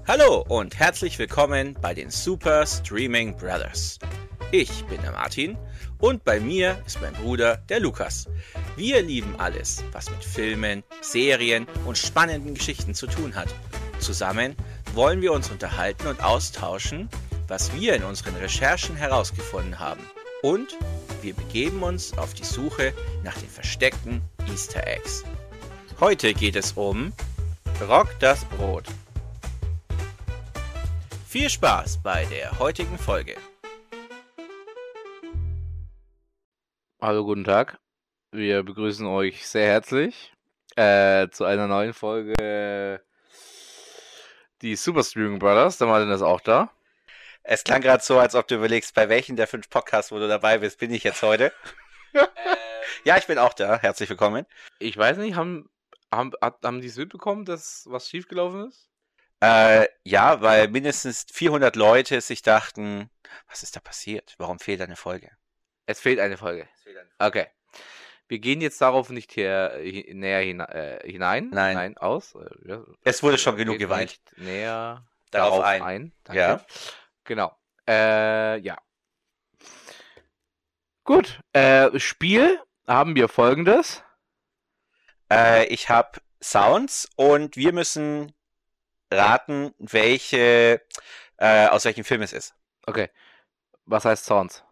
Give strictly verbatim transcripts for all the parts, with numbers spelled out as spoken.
Hallo und herzlich willkommen bei den Super Streaming Brothers. Ich bin der Martin und bei mir ist mein Bruder, der Lukas. Wir lieben alles, was mit Filmen, Serien und spannenden Geschichten zu tun hat. Zusammen wollen wir uns unterhalten und austauschen, was wir in unseren Recherchen herausgefunden haben. Und wir begeben uns auf die Suche nach den versteckten Easter Eggs. Heute geht es um Rock das Brot. Viel Spaß bei der heutigen Folge. Hallo, guten Tag. Wir begrüßen euch sehr herzlich äh, zu einer neuen Folge äh, die Super Streaming Brothers. Der Martin ist auch da. Es klang gerade so, als ob du überlegst, bei welchen der fünf Podcasts, wo du dabei bist, bin ich jetzt heute. ähm, ja, ich bin auch da. Herzlich willkommen. Ich weiß nicht, haben, haben, haben die es mitbekommen, dass was schiefgelaufen ist? Äh, ja, weil mindestens vierhundert Leute sich dachten, was ist da passiert? Warum fehlt eine Folge? Es fehlt eine Folge. Es fehlt eine Folge. Okay. Wir gehen jetzt darauf nicht hier hi- näher hina äh, hinein. Nein. Nein, aus. Äh, ja, Es wurde schon geht genug geweint. nicht näher Darauf darauf ein. ein. Danke. Ja. Genau. Äh, ja. Gut. Äh, Spiel haben wir folgendes. Äh, ich habe Sounds und wir müssen raten, welche, äh, aus welchem Film es ist. Okay. Was heißt Sounds?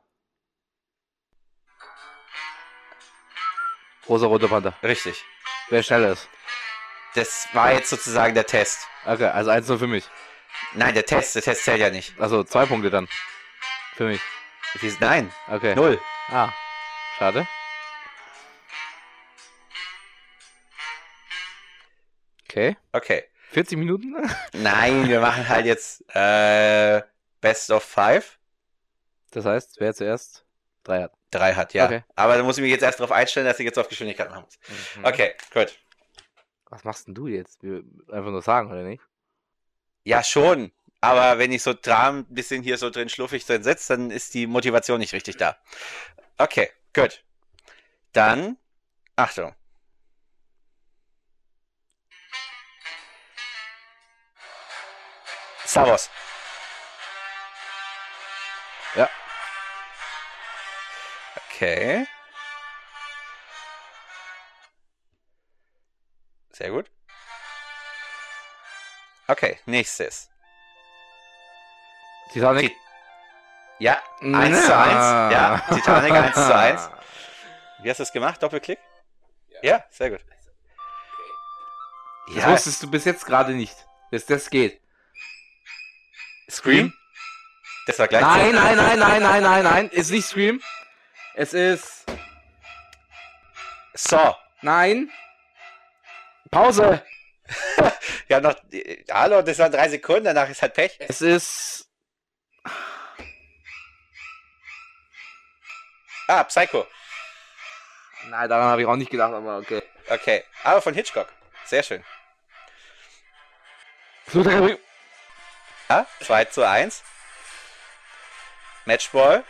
Rosa rote Panther. Richtig. Wer schneller ist. Das war jetzt sozusagen der Test. Okay, also eins null für mich. Nein, der Test, der Test zählt ja nicht. Also zwei Punkte dann. Für mich. Wie- Nein, Okay. null. Ah. Schade. Okay. Okay. vierzig Minuten? Nein, wir machen halt jetzt äh, Best of Five. Das heißt, wer zuerst drei hat. Drei hat, ja. Okay. Aber da muss ich mich jetzt erst darauf einstellen, dass ich jetzt auf Geschwindigkeit machen muss. Mhm. Okay, gut. Was machst denn du jetzt? Wir einfach nur sagen, oder nicht? Ja, schon. Aber wenn ich so dran ein bisschen hier so drin schluffig drin sitze, dann ist die Motivation nicht richtig da. Okay, gut. Dann, Achtung. Star Wars. Ja. Okay. Sehr gut. Okay, nächstes. Titanic. Ti- Ja, eins zu eins. Ja, Titanic eins zu eins. Wie hast du es gemacht? Doppelklick? Ja, sehr gut. Das Ja, wusstest du bis jetzt gerade nicht, bis das geht. Scream? Das war gleich. Nein, nein, nein, nein, nein, nein, nein. Ist nicht Scream. Es ist. So. Nein. Pause. Ja, noch. Hallo, das waren drei Sekunden, danach ist halt Pech. Es ist. Ah, Psycho. Nein, daran habe ich auch nicht gedacht, aber okay. Okay. Aber von Hitchcock. Sehr schön. Flugzeug. Ja, zwei zu eins. Matchball.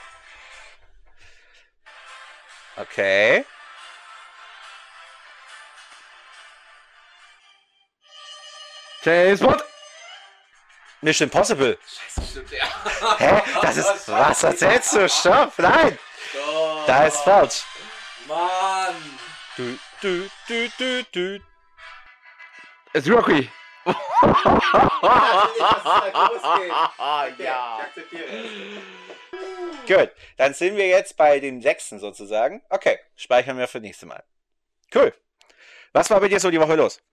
Okay. James Bond. Mission Impossible. Scheiße, stimmt ja. Hä? Das ist. Was erzählst du? Stopp! Nein! Da ist falsch. Mann. Du, du, du, du, du. Es ist Rocky. Ja. Gut, dann sind wir jetzt bei dem sechsten sozusagen. Okay, speichern wir für nächstes Mal. Cool. Was war bei dir so die Woche los?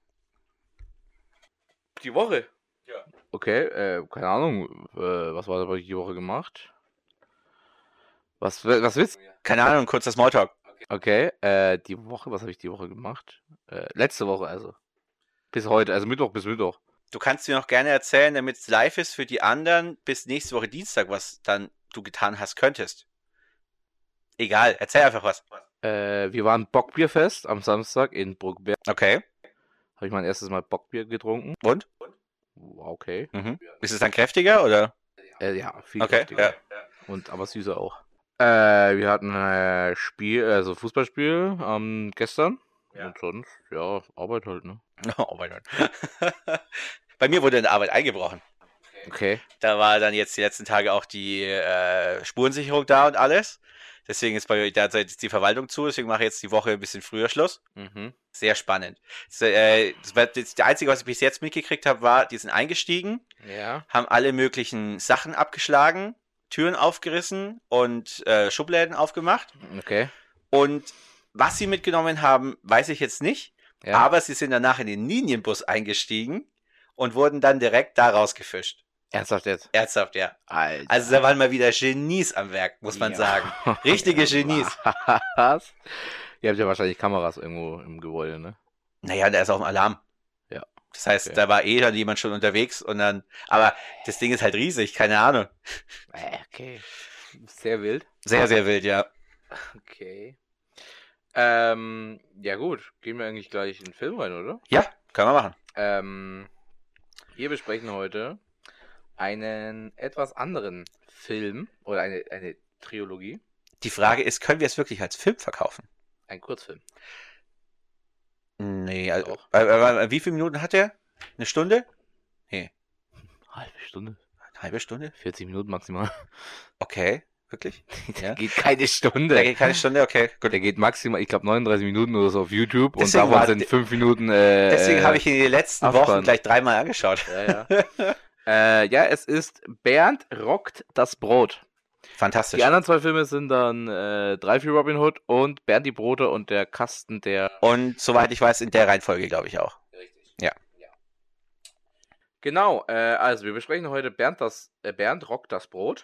Die Woche? Ja. Okay, äh, keine Ahnung. Äh, was war da bei euch die Woche gemacht? Was, was willst du? Keine Ahnung, kurzer Smalltalk. Okay, äh, die Woche, was habe ich die Woche gemacht? Äh, letzte Woche also. Bis heute, also Mittwoch bis Mittwoch. Du kannst mir noch gerne erzählen, damit es live ist für die anderen, bis nächste Woche Dienstag, was dann du getan hast könntest. Egal, erzähl einfach was. Äh, wir waren Bockbierfest am Samstag in Bruckberg. Okay. Habe ich mein erstes Mal Bockbier getrunken. Und? War okay. Mhm. Ist es dann kräftiger, oder? Äh, ja, viel Okay, kräftiger. ja. Und aber süßer auch. Äh, wir hatten ein Spiel, also Fußballspiel ähm, gestern. Ja. Und sonst, ja, Arbeit halt, ne? Oh mein Gott. Bei mir wurde in der Arbeit eingebrochen. Okay. Da war dann jetzt die letzten Tage auch die äh, Spurensicherung da und alles. Deswegen ist bei derzeit ist die Verwaltung zu, deswegen mache ich jetzt die Woche ein bisschen früher Schluss. Mhm. Sehr spannend. Das, äh, das, war das, das Einzige, was ich bis jetzt mitgekriegt habe, war, die sind eingestiegen, Ja. haben alle möglichen Sachen abgeschlagen, Türen aufgerissen und äh, Schubläden aufgemacht. Okay. Und was sie mitgenommen haben, weiß ich jetzt nicht. Ja. Aber sie sind danach in den Linienbus eingestiegen und wurden dann direkt da rausgefischt. Ernsthaft jetzt? Ernsthaft, ja. Alter. Also da waren mal wieder Genies am Werk, muss man Ja. sagen. Richtige Genies. Was? Ihr habt ja wahrscheinlich Kameras irgendwo im Gebäude, ne? Naja, der ist auf dem Alarm. Ja. Das heißt, Okay. da war eh dann jemand schon unterwegs und dann, aber das Ding ist halt riesig, keine Ahnung. Äh, Okay. Sehr wild. Sehr, sehr wild, ja. Okay. Ähm, ja gut, gehen wir eigentlich gleich in den Film rein, oder? Ja, kann man machen. Ähm, wir besprechen heute einen etwas anderen Film oder eine, eine Trilogie, Die Frage ist, können wir es wirklich als Film verkaufen? ein Kurzfilm. Nee, also, Auch. äh, äh, wie viele Minuten hat der? Eine Stunde? Halbe Stunde, Eine halbe Stunde? vierzig Minuten maximal. Okay, wirklich? Der Ja. geht keine Der Stunde. geht keine Stunde, okay, gut. Der geht maximal, ich glaube, neununddreißig Minuten oder so auf YouTube Deswegen und davon war- sind fünf Minuten. Äh, Deswegen äh, habe ich ihn in den letzten Abspann. Wochen gleich dreimal angeschaut. Ja, ja. äh, ja, es ist Bernd rockt das Brot. Fantastisch. Die anderen zwei Filme sind dann äh, Drei für Robin Hood und Bernd die Brote und der Kasten der. Und soweit ich weiß, in der Reihenfolge, glaube ich auch. Richtig. Ja. Genau, äh, also wir besprechen heute Bernd, das, äh, Bernd rockt das Brot.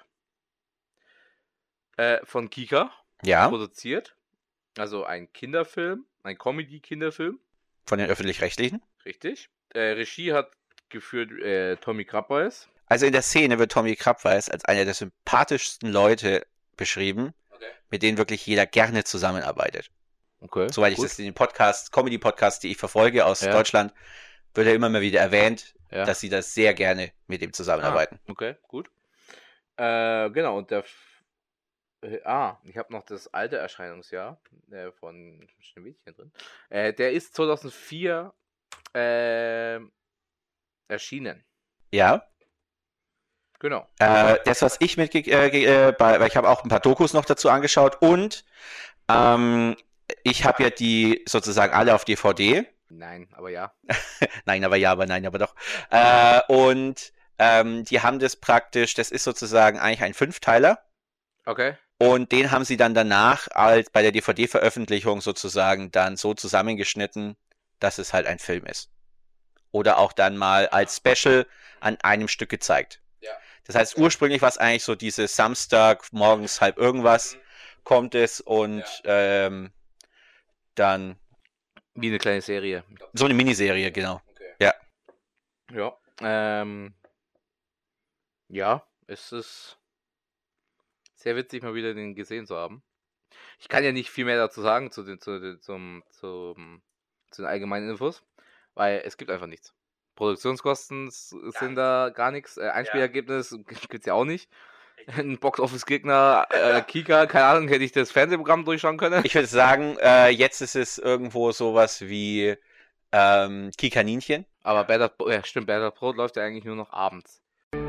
Äh, von Kika Ja, produziert. Also ein Kinderfilm, ein Comedy-Kinderfilm. von den Öffentlich-Rechtlichen. Richtig. Äh, Regie hat geführt äh, Tommy Krabbeis. Also in der Szene wird Tommy Krabbeis als einer der sympathischsten Leute beschrieben, Okay. mit denen wirklich jeder gerne zusammenarbeitet. Okay. Soweit ich gut. das in den Podcasts, Comedy-Podcasts, die ich verfolge aus Ja. Deutschland, wird er immer mal wieder erwähnt, Ja. dass sie das sehr gerne mit ihm zusammenarbeiten. Ah, okay, gut. Äh, genau, und der. F äh, ah, ich habe noch das alte Erscheinungsjahr äh, von Schneewittchen drin. Äh, der ist zweitausendvier äh, erschienen. Ja, Genau. äh, das, was ich mitge... Äh, ge- äh, bei, weil ich habe auch ein paar Dokus noch dazu angeschaut und ähm, ich habe ja die sozusagen alle auf D V D. Nein, aber ja. Nein, aber ja, aber nein, aber doch. Äh, und ähm, die haben das praktisch, das ist sozusagen eigentlich ein Fünfteiler. Okay. Und den haben sie dann danach als bei der D V D-Veröffentlichung sozusagen dann so zusammengeschnitten, dass es halt ein Film ist. Oder auch dann mal als Special an einem Stück gezeigt. Ja. Das heißt, ursprünglich war es eigentlich so diese Samstag morgens halb irgendwas kommt es und ähm, dann Wie eine kleine Serie. so eine Miniserie, genau. Okay. Ja. Ja. Ähm, ja, es ist sehr witzig, mal wieder den gesehen zu haben. Ich kann ja nicht viel mehr dazu sagen zu den, zu den, zum, zum, zu den allgemeinen Infos, weil es gibt einfach nichts. Produktionskosten s- sind da gar nichts. Äh, Einspielergebnis gibt's ja auch nicht. Ein Box-Office-Gegner, äh, Kika, keine Ahnung, hätte ich das Fernsehprogramm durchschauen können. Ich würde sagen, äh, jetzt ist es irgendwo sowas wie ähm, Kikaninchen. Aber Better, ja, stimmt, Better Brot läuft ja eigentlich nur noch abends.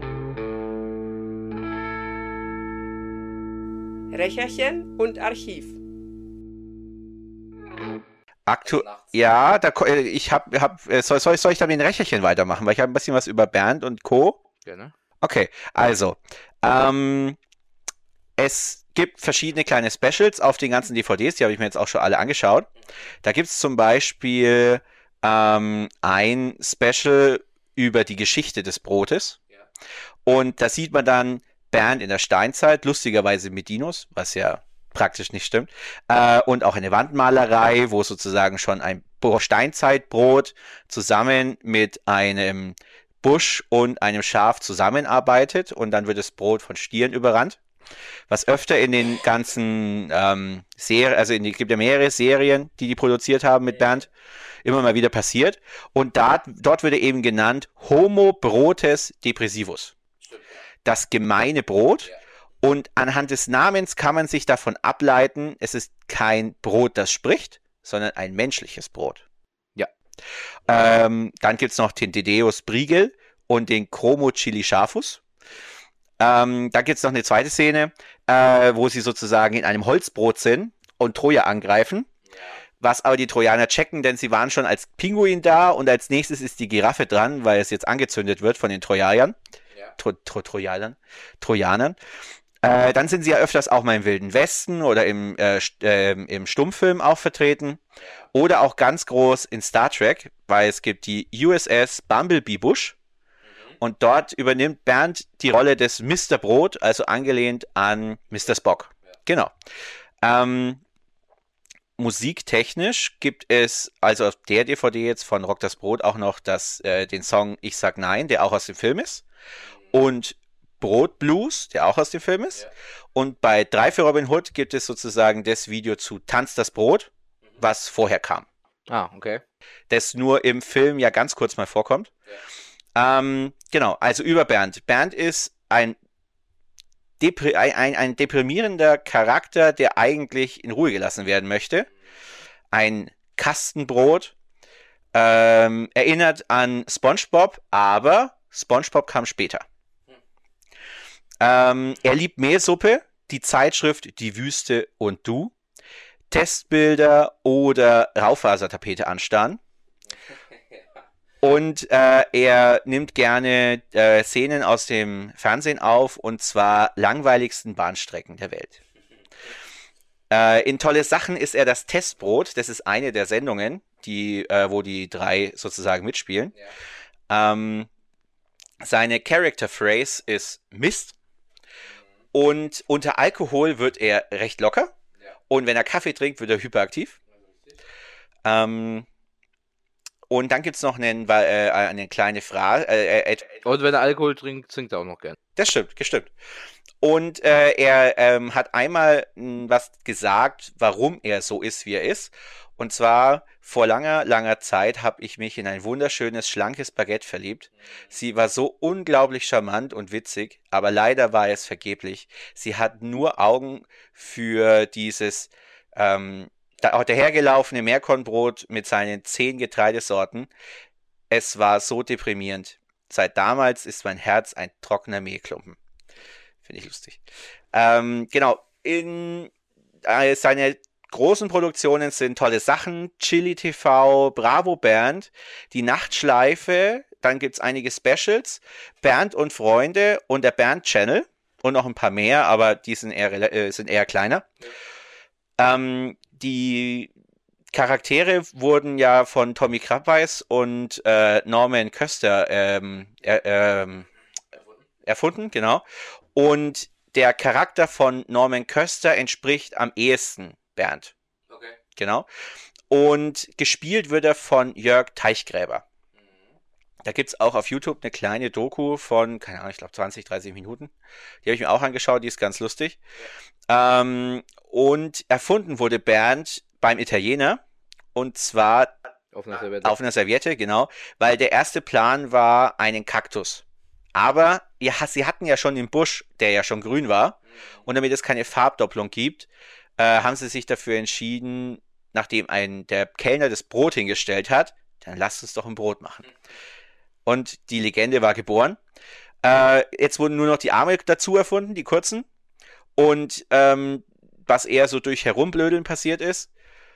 Recherchen und Archiv. Aktu ja, da, ko- äh, ich hab, hab äh, soll, soll, ich- soll ich da mit den Recherchen weitermachen? Weil ich habe ein bisschen was über Bernd und Co. Gerne. Okay, also, ähm, es gibt verschiedene kleine Specials auf den ganzen D V Ds, die habe ich mir jetzt auch schon alle angeschaut. Da gibt es zum Beispiel ähm, ein Special über die Geschichte des Brotes. Ja. Und da sieht man dann Bernd in der Steinzeit, lustigerweise mit Dinos, was ja praktisch nicht stimmt. Äh, und auch eine Wandmalerei, wo sozusagen schon ein Bro- Steinzeitbrot zusammen mit einem Busch und einem Schaf zusammenarbeitet und dann wird das Brot von Stieren überrannt. Was öfter in den ganzen ähm, Serien, also in die, gibt ja mehrere Serien, die die produziert haben mit Bernd, immer mal wieder passiert. Und da, dort wird er eben genannt Homo Brotes Depressivus. Das gemeine Brot. Und anhand des Namens kann man sich davon ableiten, es ist kein Brot, das spricht, sondern ein menschliches Brot. Ja. Ähm, dann gibt es noch den Dedeus Brigel und den Chromo Chilichafus. Ähm, dann gibt es noch eine zweite Szene, äh, wo sie sozusagen in einem Holzbrot sind und Troja angreifen. Was aber die Trojaner checken, denn sie waren schon als Pinguin da und als nächstes ist die Giraffe dran, weil es jetzt angezündet wird von den Trojaniern. Ja. Tro Tro Trojanern. Trojanern. Äh, dann sind sie ja öfters auch mal im Wilden Westen oder im, äh, äh, im Stummfilm auch vertreten. Oder auch ganz groß in Star Trek, weil es gibt die U S S Bumblebee Bush. Mhm. Und dort übernimmt Bernd die Rolle des Mister Brot, also angelehnt an Mister Spock. Ja. Genau. Ähm, Musiktechnisch gibt es, also auf der D V D jetzt von Rock das Brot, auch noch das, äh, den Song Ich sag nein, der auch aus dem Film ist. Und Brot Blues, der auch aus dem Film ist. Ja. Und bei Drei für Robin Hood gibt es sozusagen das Video zu Tanz das Brot, was vorher kam. Ah, okay. Das nur im Film ja ganz kurz mal vorkommt. Ja. Ähm, genau, also über Bernd. Bernd ist ein Depri ein, ein deprimierender Charakter, der eigentlich in Ruhe gelassen werden möchte. Ein Kastenbrot. Ähm, erinnert an SpongeBob, aber SpongeBob kam später. Ähm, er liebt Mehlsuppe, die Zeitschrift Die Wüste und Du, Testbilder oder Raufasertapete anstarren. Und äh, er nimmt gerne äh, Szenen aus dem Fernsehen auf, und zwar langweiligsten Bahnstrecken der Welt. Äh, in Tolle Sachen ist er das Testbrot. Das ist eine der Sendungen, die, äh, wo die drei sozusagen mitspielen. Ja. Ähm, seine Character Phrase ist Mist. Und unter Alkohol wird er recht locker. Ja. Und wenn er Kaffee trinkt, wird er hyperaktiv. Ähm, Und dann gibt es noch einen, äh, eine kleine Frage. Äh, äh, und wenn er Alkohol trinkt, trinkt er auch noch gern. Das stimmt, gestimmt. Und äh, er ähm, hat einmal mh, was gesagt, warum er so ist, wie er ist. Und zwar, vor langer, langer Zeit habe ich mich in ein wunderschönes, schlankes Baguette verliebt. Sie war so unglaublich charmant und witzig, aber leider war es vergeblich. Sie hat nur Augen für dieses ähm, dahergelaufene Meerkornbrot mit seinen zehn Getreidesorten. Es war so deprimierend. Seit damals ist mein Herz ein trockener Mehlklumpen. Finde ich lustig. Ähm, genau. In äh, seine großen Produktionen sind Tolle Sachen, Chili T V, Bravo Bernd, Die Nachtschleife, dann gibt es einige Specials, Bernd und Freunde und der Bernd Channel und noch ein paar mehr, aber die sind eher, äh, sind eher kleiner. Ja. Ähm, die Charaktere wurden ja von Tommy Krabweis und äh, Norman Köster ähm, er, ähm, erfunden. erfunden, genau. Und der Charakter von Norman Köster entspricht am ehesten Bernd. Okay. Genau. Und gespielt wird er von Jörg Teichgräber. Mhm. Da gibt es auch auf YouTube eine kleine Doku von, keine Ahnung, ich glaube zwanzig, dreißig Minuten. Die habe ich mir auch angeschaut, die ist ganz lustig. Ja. Ähm, und erfunden wurde Bernd beim Italiener. Und zwar auf einer Serviette. Auf einer Serviette, genau. Weil der erste Plan war einen Kaktus. Aber ja, sie hatten ja schon den Busch, der ja schon grün war. Und damit es keine Farbdopplung gibt, äh, haben sie sich dafür entschieden, nachdem ein, der Kellner das Brot hingestellt hat, dann lasst uns doch ein Brot machen. Und die Legende war geboren. Äh, jetzt wurden nur noch die Arme dazu erfunden, die kurzen. Und ähm, was eher so durch Herumblödeln passiert ist.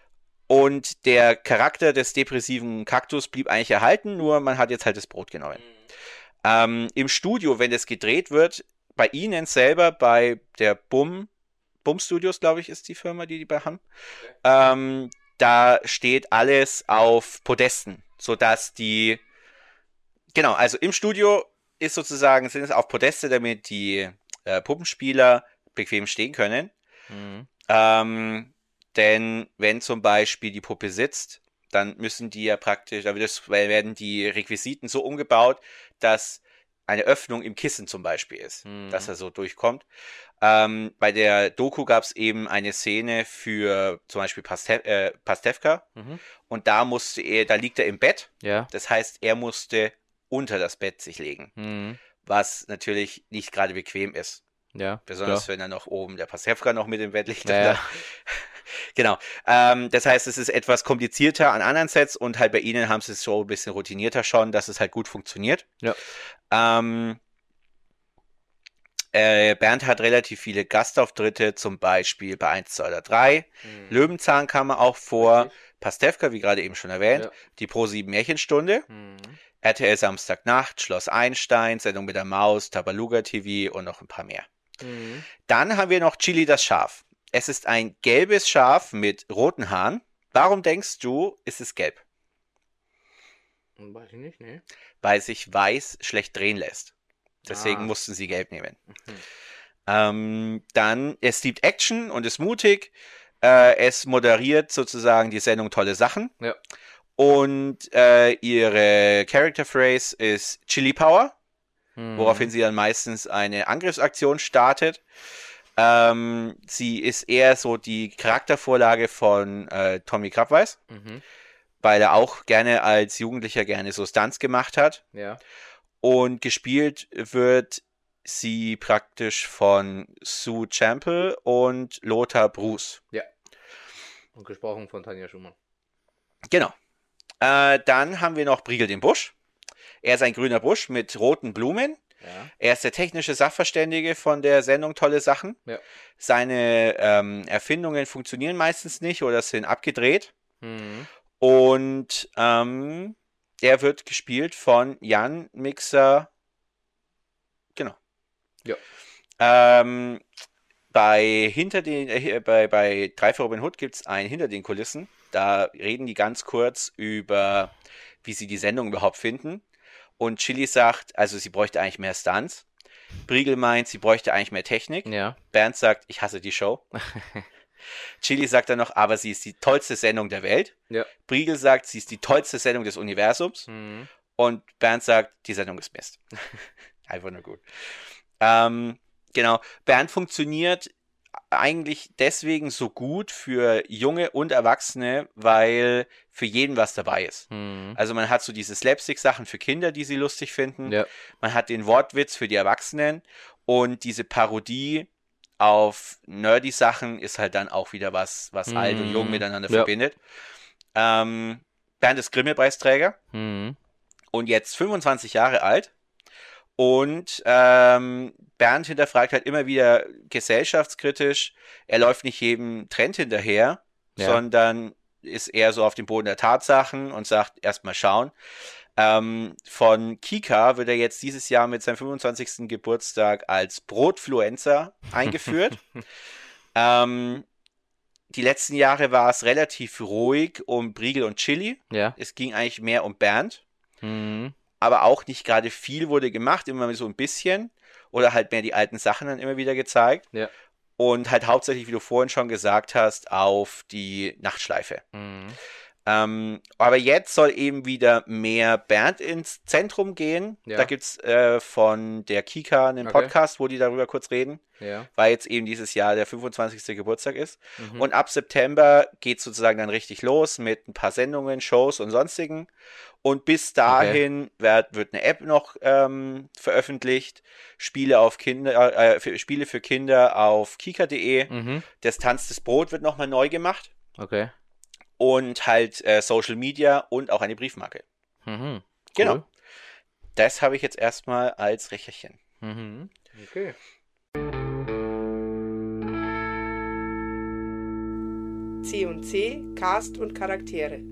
Und der Charakter des depressiven Kaktus blieb eigentlich erhalten, nur man hat jetzt halt das Brot genommen. Mhm. Ähm, im Studio, wenn das gedreht wird, bei ihnen selber, bei der Bum, Bum Studios, glaube ich, ist die Firma, die die bei haben, okay. ähm, da steht alles auf Podesten, sodass die, genau, also im Studio ist sozusagen, sind es auf Podeste, damit die äh, Puppenspieler bequem stehen können. Mhm. Ähm, denn wenn zum Beispiel die Puppe sitzt, dann müssen die ja praktisch, da wird es, werden die Requisiten so umgebaut, dass eine Öffnung im Kissen zum Beispiel ist, mhm. dass er so durchkommt. Ähm, bei der Doku gab es eben eine Szene für zum Beispiel Paste äh, Pastewka mhm. und da musste er, da liegt er im Bett. Ja. Das heißt, er musste unter das Bett sich legen, mhm. was natürlich nicht gerade bequem ist. Ja. Besonders klar. Wenn er noch oben der Pastewka noch mit im Bett liegt. Ja. Genau. Ähm, das heißt, es ist etwas komplizierter an anderen Sets und halt bei ihnen haben sie es so ein bisschen routinierter schon, dass es halt gut funktioniert. Ja. Ähm, äh, Bernd hat relativ viele Gastauftritte, zum Beispiel bei eins, zwei oder drei. Mhm. Löwenzahn kam er auch vor. Richtig. Pastewka, wie gerade eben schon erwähnt. Ja. Die Pro sieben Märchenstunde. Mhm. R T L Samstagnacht, Schloss Einstein, Sendung mit der Maus, Tabaluga T V und noch ein paar mehr. Mhm. Dann haben wir noch Chili das Schaf. Es ist ein gelbes Schaf mit roten Haaren. Warum denkst du, ist es gelb? Weiß ich nicht, ne? Weil sich weiß schlecht drehen lässt. Deswegen Ah. mussten sie gelb nehmen. Mhm. Ähm, dann, es liebt Action und ist mutig. Äh, es moderiert sozusagen die Sendung Tolle Sachen. Ja. Und äh, ihre Character Phrase ist Chili Power, Mhm. woraufhin sie dann meistens eine Angriffsaktion startet. Ähm, sie ist eher so die Charaktervorlage von äh, Tommy Krabweis, Mhm. weil er auch gerne als Jugendlicher gerne so Stunts gemacht hat. Ja. Und gespielt wird sie praktisch von Sue Champel und Lothar Bruce. Und gesprochen von Tanja Schumann. Genau. Äh, dann haben wir noch Briegel den Busch. Er ist ein grüner Busch mit roten Blumen. Ja. Er ist der technische Sachverständige von der Sendung Tolle Sachen. Ja. Seine ähm, Erfindungen funktionieren meistens nicht oder sind abgedreht. Mhm. Und ähm, er wird gespielt von Jan Mixer. Genau. Ja. Ähm, bei, hinter den, äh, bei, bei drei für Robin Hood gibt es ein Hinter den Kulissen. Da reden die ganz kurz über, wie sie die Sendung überhaupt finden. Und Chili sagt, also sie bräuchte eigentlich mehr Stunts. Briegel meint, sie bräuchte eigentlich mehr Technik. Ja. Bernd sagt, ich hasse die Show. Chili sagt dann noch, aber sie ist die tollste Sendung der Welt. Ja. Briegel sagt, sie ist die tollste Sendung des Universums. Mhm. Und Bernd sagt, die Sendung ist Mist. Einfach nur gut. Ähm, genau. Bernd funktioniert eigentlich deswegen so gut für Junge und Erwachsene, weil für jeden was dabei ist. Mhm. Also man hat so diese Slapstick-Sachen für Kinder, die sie lustig finden. Ja. Man hat den Wortwitz für die Erwachsenen und diese Parodie auf nerdy Sachen ist halt dann auch wieder was, was Mhm. alt und jung miteinander Ja. verbindet. Ähm, Bernd ist Grimme-Preisträger Mhm. und jetzt fünfundzwanzig Jahre alt. Und ähm, Bernd hinterfragt halt immer wieder gesellschaftskritisch. Er läuft nicht jedem Trend hinterher, Ja. sondern ist eher so auf dem Boden der Tatsachen und sagt, erstmal schauen. Ähm, von Kika wird er jetzt dieses Jahr mit seinem fünfundzwanzigsten Geburtstag als Brotfluencer eingeführt. ähm, die letzten Jahre war es relativ ruhig um Briegel und Chili. Ja. Es ging eigentlich mehr um Bernd. Mhm. Aber auch nicht gerade viel wurde gemacht, immer so ein bisschen. Oder halt mehr die alten Sachen dann immer wieder gezeigt. Ja. Und halt hauptsächlich, wie du vorhin schon gesagt hast, auf die Nachtschleife. Mhm. Ähm, aber jetzt soll eben wieder mehr Bernd ins Zentrum gehen. Ja. Da gibt es äh, von der Kika einen Okay. Podcast, wo die darüber kurz reden, Ja. weil jetzt eben dieses Jahr der fünfundzwanzigste Geburtstag ist. Mhm. Und ab September geht es sozusagen dann richtig los mit ein paar Sendungen, Shows und sonstigen. Und bis dahin wird, wird eine App noch ähm, veröffentlicht. Spiele auf Kinder, äh, für, Spiele für Kinder auf kika punkt de. Mhm. Das Tanz des Brot wird nochmal neu gemacht. Okay. Und halt äh, Social Media und auch eine Briefmarke. Mhm. Genau. Cool. Das habe ich jetzt erstmal als Recherchen. Mhm. Okay. C und C, Cast und Charaktere.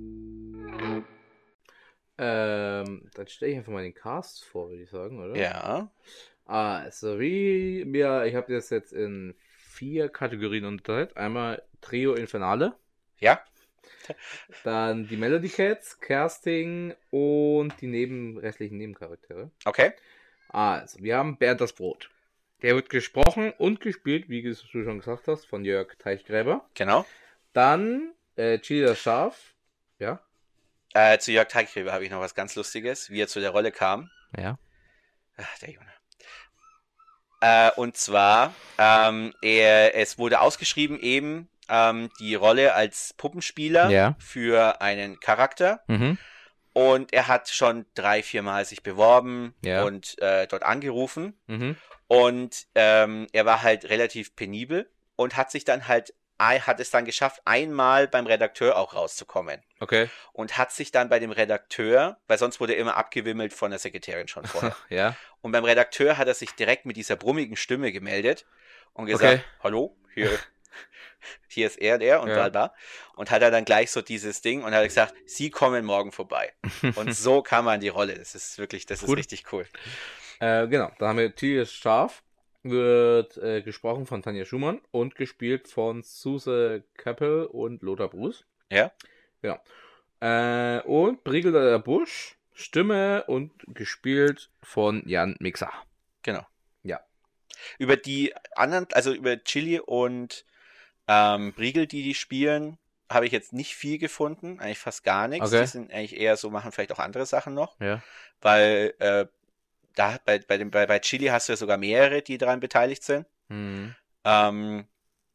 Ähm, dann stelle ich einfach mal den Cast vor, würde ich sagen, oder? Ja. Also wie mir, ich habe das jetzt in vier Kategorien unterteilt. Einmal Trio Infernale, Ja. dann die Melody Cats, Kersting und die neben, restlichen Nebencharaktere. Okay. Also, wir haben Bernd das Brot. Der wird gesprochen und gespielt, wie du schon gesagt hast, von Jörg Teichgräber. Genau. Dann äh, Chili das Schaf. Ja. Äh, zu Jörg Teichgräber habe ich noch was ganz Lustiges, wie er zu der Rolle kam. Ja. Ach, der Junge. Äh, und zwar, ähm, er, es wurde ausgeschrieben eben ähm, die Rolle als Puppenspieler Ja. für einen Charakter. Mhm. Und er hat schon drei, vier Mal sich beworben Ja. und äh, dort angerufen. Mhm. Und ähm, er war halt relativ penibel und hat sich dann halt hat es dann geschafft, einmal beim Redakteur auch rauszukommen. Okay. Und hat sich dann bei dem Redakteur, weil sonst wurde er immer abgewimmelt von der Sekretärin schon vorher. Ja. Und beim Redakteur hat er sich direkt mit dieser brummigen Stimme gemeldet und gesagt, Okay. hallo, hier, hier ist er, der und Ja. bla bla. Und hat er dann gleich so dieses Ding und hat gesagt, Sie kommen morgen vorbei. Und so kam er an die Rolle. Das ist wirklich, das ist Gut. richtig cool. Äh, genau, da haben wir Tilius Scharf, wird äh, gesprochen von Tanja Schumann und gespielt von Suse Kappel und Lothar Bruß. Ja? Genau. Äh, und Brigitte Busch, Stimme und gespielt von Jan Mixer. Genau. Ja. Über die anderen, also über Chili und ähm, Briegel, die die spielen, habe ich jetzt nicht viel gefunden. Eigentlich fast gar nichts. Okay. Die sind eigentlich eher so, machen vielleicht auch andere Sachen noch. Ja. Weil äh, da bei, bei, dem, bei, bei Chili hast du ja sogar mehrere, die daran beteiligt sind. Mhm. Ähm,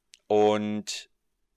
und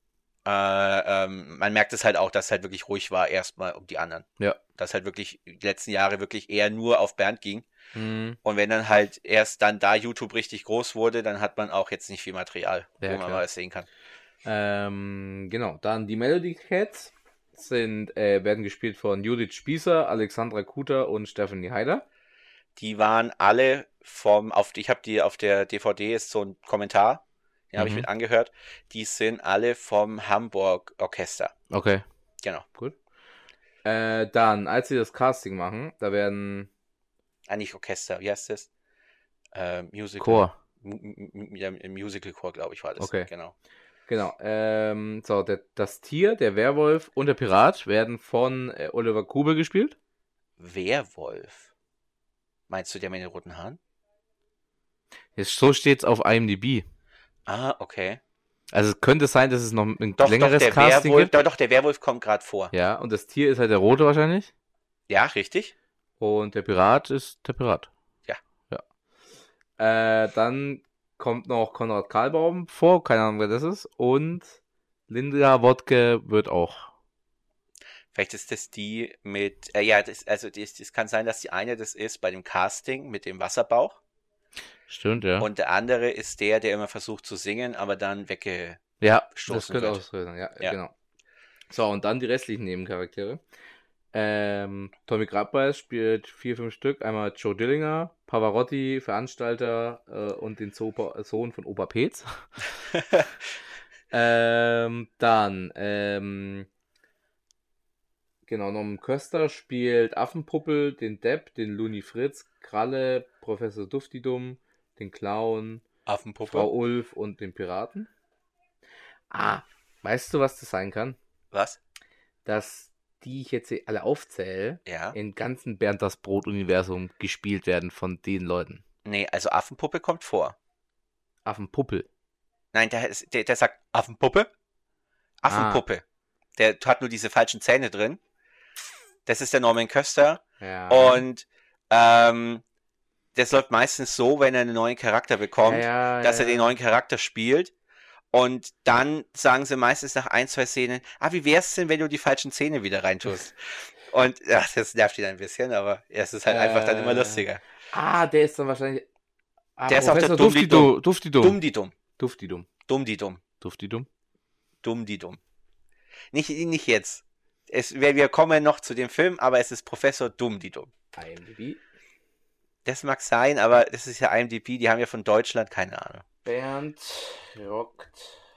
äh, ähm, man merkt es halt auch, dass es halt wirklich ruhig war, erstmal um die anderen. Ja. Dass halt wirklich die letzten Jahre wirklich eher nur auf Bernd ging. Mhm. Und wenn dann halt erst dann da YouTube richtig groß wurde, dann hat man auch jetzt nicht viel Material, Ja, wo man klar. mal was sehen kann. Ähm, genau, dann die Melody Cats sind, äh, werden gespielt von Judith Spießer, Alexandra Kuter und Stephanie Heider. Die waren alle vom, auf, ich habe die auf der D V D ist so ein Kommentar, den habe ich Mhm. mit angehört. Die sind alle vom Hamburg Orchester. Okay, Genau. gut. Äh, dann, als sie das Casting machen, da werden Ah, nicht Orchester, wie heißt das? Äh, Musical. Chor. M M ja, Musical Chor, glaube ich, war das. Okay. Genau. Genau, ähm, so, der, das Tier, der Werwolf und der Pirat werden von äh, Oliver Kube gespielt. Werwolf. Meinst du der mit den roten Haaren? Jetzt, so steht's auf I M D B. Ah, okay. Also es könnte sein, dass es noch ein Doch, längeres doch, der Casting Werwolf, gibt. doch, doch, der Werwolf kommt gerade vor. Ja, und das Tier ist halt der rote wahrscheinlich. Ja, richtig. Und der Pirat ist der Pirat. Ja. Ja. Äh, dann kommt noch Konrad Kahlbaum vor, keine Ahnung, wer das ist. Und Linda Wodke wird auch. Vielleicht ist das die mit, äh, ja, das, also das, das kann sein, dass die eine das ist bei dem Casting mit dem Wasserbauch Stimmt, ja. und der andere ist der, der immer versucht zu singen, aber dann wegge... ja, stoßen das könnte wird. auch so sein. Ja, Ja. genau. So, und dann die restlichen Nebencharaktere. Ähm, Tommy Grabbeis spielt vier, fünf Stück. Einmal Joe Dillinger, Pavarotti, Veranstalter äh, und den Zopa- Sohn von Opa Petz. ähm, dann, ähm, genau, Norman Köster spielt Affenpuppel, den Depp, den Looney Fritz, Kralle, Professor Duftidum, den Clown, Affenpuppe. Frau Ulf und den Piraten. Ah, weißt du, was das sein kann? Was? Dass die ich jetzt hier alle aufzähle, Ja. im ganzen Bernd das Brot-Universum gespielt werden von den Leuten. Nee, also Affenpuppe kommt vor. Affenpuppel. Nein, der, ist, der, der sagt Affenpuppe. Affenpuppe. Der hat nur diese falschen Zähne drin. Das ist der Norman Köster. Ja. Und ähm, das läuft meistens so, wenn er einen neuen Charakter bekommt, ja, ja, dass ja, er den neuen Charakter spielt. Und dann sagen sie meistens nach ein, zwei Szenen, ah, wie wär's denn, wenn du die falschen Zähne wieder reintust? Und ja, das nervt ihn ein bisschen, aber es ist halt äh, einfach dann immer lustiger. Ah, der ist dann wahrscheinlich. Ah, Der ist auch der Professor Dummdi-Dumm. Duftidum. Dumm-di-dumm. Duftidum. Dumm-di-dumm. Duftidum. Dumm-di-dumm. Nicht, nicht jetzt. Es, wir, wir kommen noch zu dem Film, aber es ist Professor Dumm-di-dumm. I M D B. Das mag sein, aber das ist ja I M D B, die haben ja von Deutschland keine Ahnung. Bernd rockt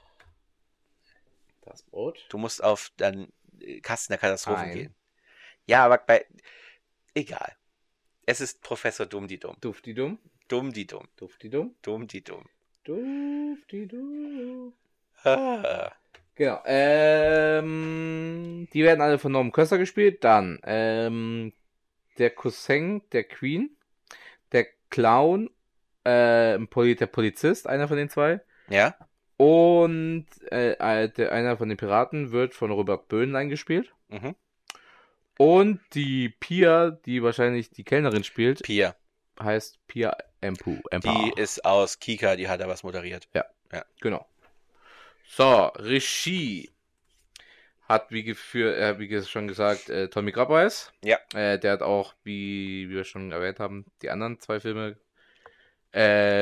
das Brot. Du musst auf dann äh, Kasten der Katastrophen Ein. gehen. Ja, aber bei. Egal. Es ist Professor Dumm-di-dumm. Duftidum. Dumm-di-dumm. Duftidum. Dumm-di-dumm. Duftidum. Ah. Genau. Ähm, die werden alle von Norman Köster gespielt. Dann ähm, der Cousin der Queen, der Clown, äh, der Polizist, einer von den zwei. Ja? Und äh, der, einer von den Piraten wird von Robert Böhnlein gespielt. Mhm. Und die Pia, die wahrscheinlich die Kellnerin spielt, Pia. heißt Pia Empu. Empa. Die ist aus Kika, die hat da was moderiert. Genau. So, Regie hat, wie, geführ, äh, wie schon gesagt, äh, Tommy Grabbeis. Ja. Äh, der hat auch, wie, wie wir schon erwähnt haben, die anderen zwei Filme äh,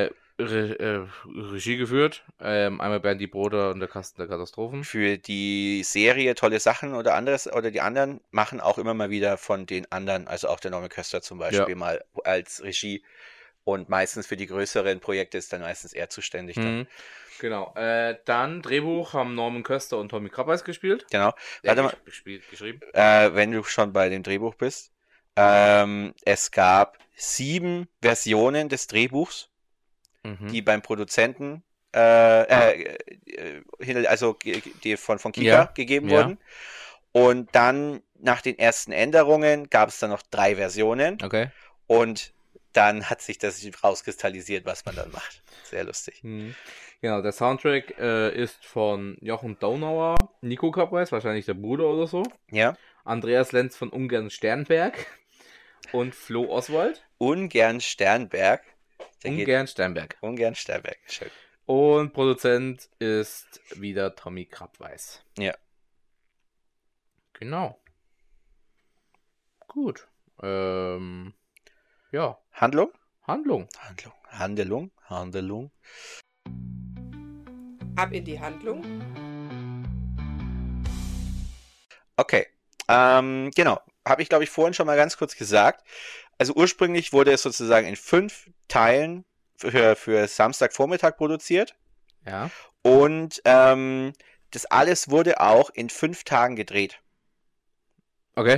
Re äh, Regie geführt. Ähm, einmal Bernd die Broder und der Kasten der Katastrophen. Für die Serie Tolle Sachen oder anderes oder die anderen machen auch immer mal wieder von den anderen, also auch der Norman Köster zum Beispiel Ja. mal als Regie. Und meistens für die größeren Projekte ist dann meistens er zuständig. Dann. Mhm. Genau. Äh, dann Drehbuch haben Norman Köster und Tommy Krabbeis gespielt. Genau. Äh, Warte mal, gesch- gespielt, geschrieben. äh, wenn du schon bei dem Drehbuch bist. Ähm, es gab sieben Versionen des Drehbuchs, Mhm. die beim Produzenten, äh, äh, äh, also ge- die von, von Kika Ja. gegeben Ja. wurden. Und dann nach den ersten Änderungen gab es dann noch drei Versionen. Okay. Und dann hat sich das rauskristallisiert, was man dann macht. Sehr lustig. Mhm. Genau, der Soundtrack äh, ist von Jochen Daunauer, Nico Krabbeis, wahrscheinlich der Bruder oder so, Ja. Andreas Lenz von Ungern Sternberg und Flo Oswald. Ungern Sternberg. Der geht Ungern Sternberg. ungern Sternberg. Schön. Und Produzent ist wieder Tommy Krabbeis. Ja. Genau. Gut. Ähm, ja, Handlung? Handlung. Handlung. Handelung. Handelung. Ab in die Handlung. Okay. Ähm, genau. Habe ich, glaube ich, vorhin schon mal ganz kurz gesagt. Also ursprünglich wurde es sozusagen in fünf Teilen für, für Samstagvormittag produziert. Ja. Und ähm, das alles wurde auch in fünf Tagen gedreht. Okay.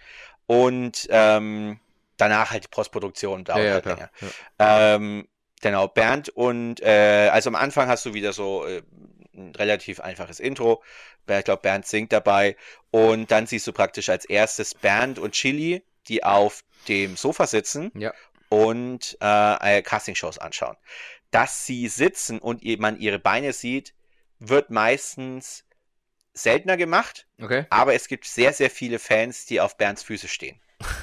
Und ähm, danach halt die Postproduktion dauert Ja, ja, halt klar. länger. Ja. Ähm, genau, Bernd und äh, also am Anfang hast du wieder so äh, ein relativ einfaches Intro. Ich glaube, Bernd singt dabei. Und dann siehst du praktisch als erstes Bernd und Chili, die auf dem Sofa sitzen Ja. und äh, Castingshows anschauen. Dass sie sitzen und ihr- man ihre Beine sieht, wird meistens seltener gemacht, Okay. aber es gibt sehr, sehr viele Fans, die auf Bernds Füße stehen.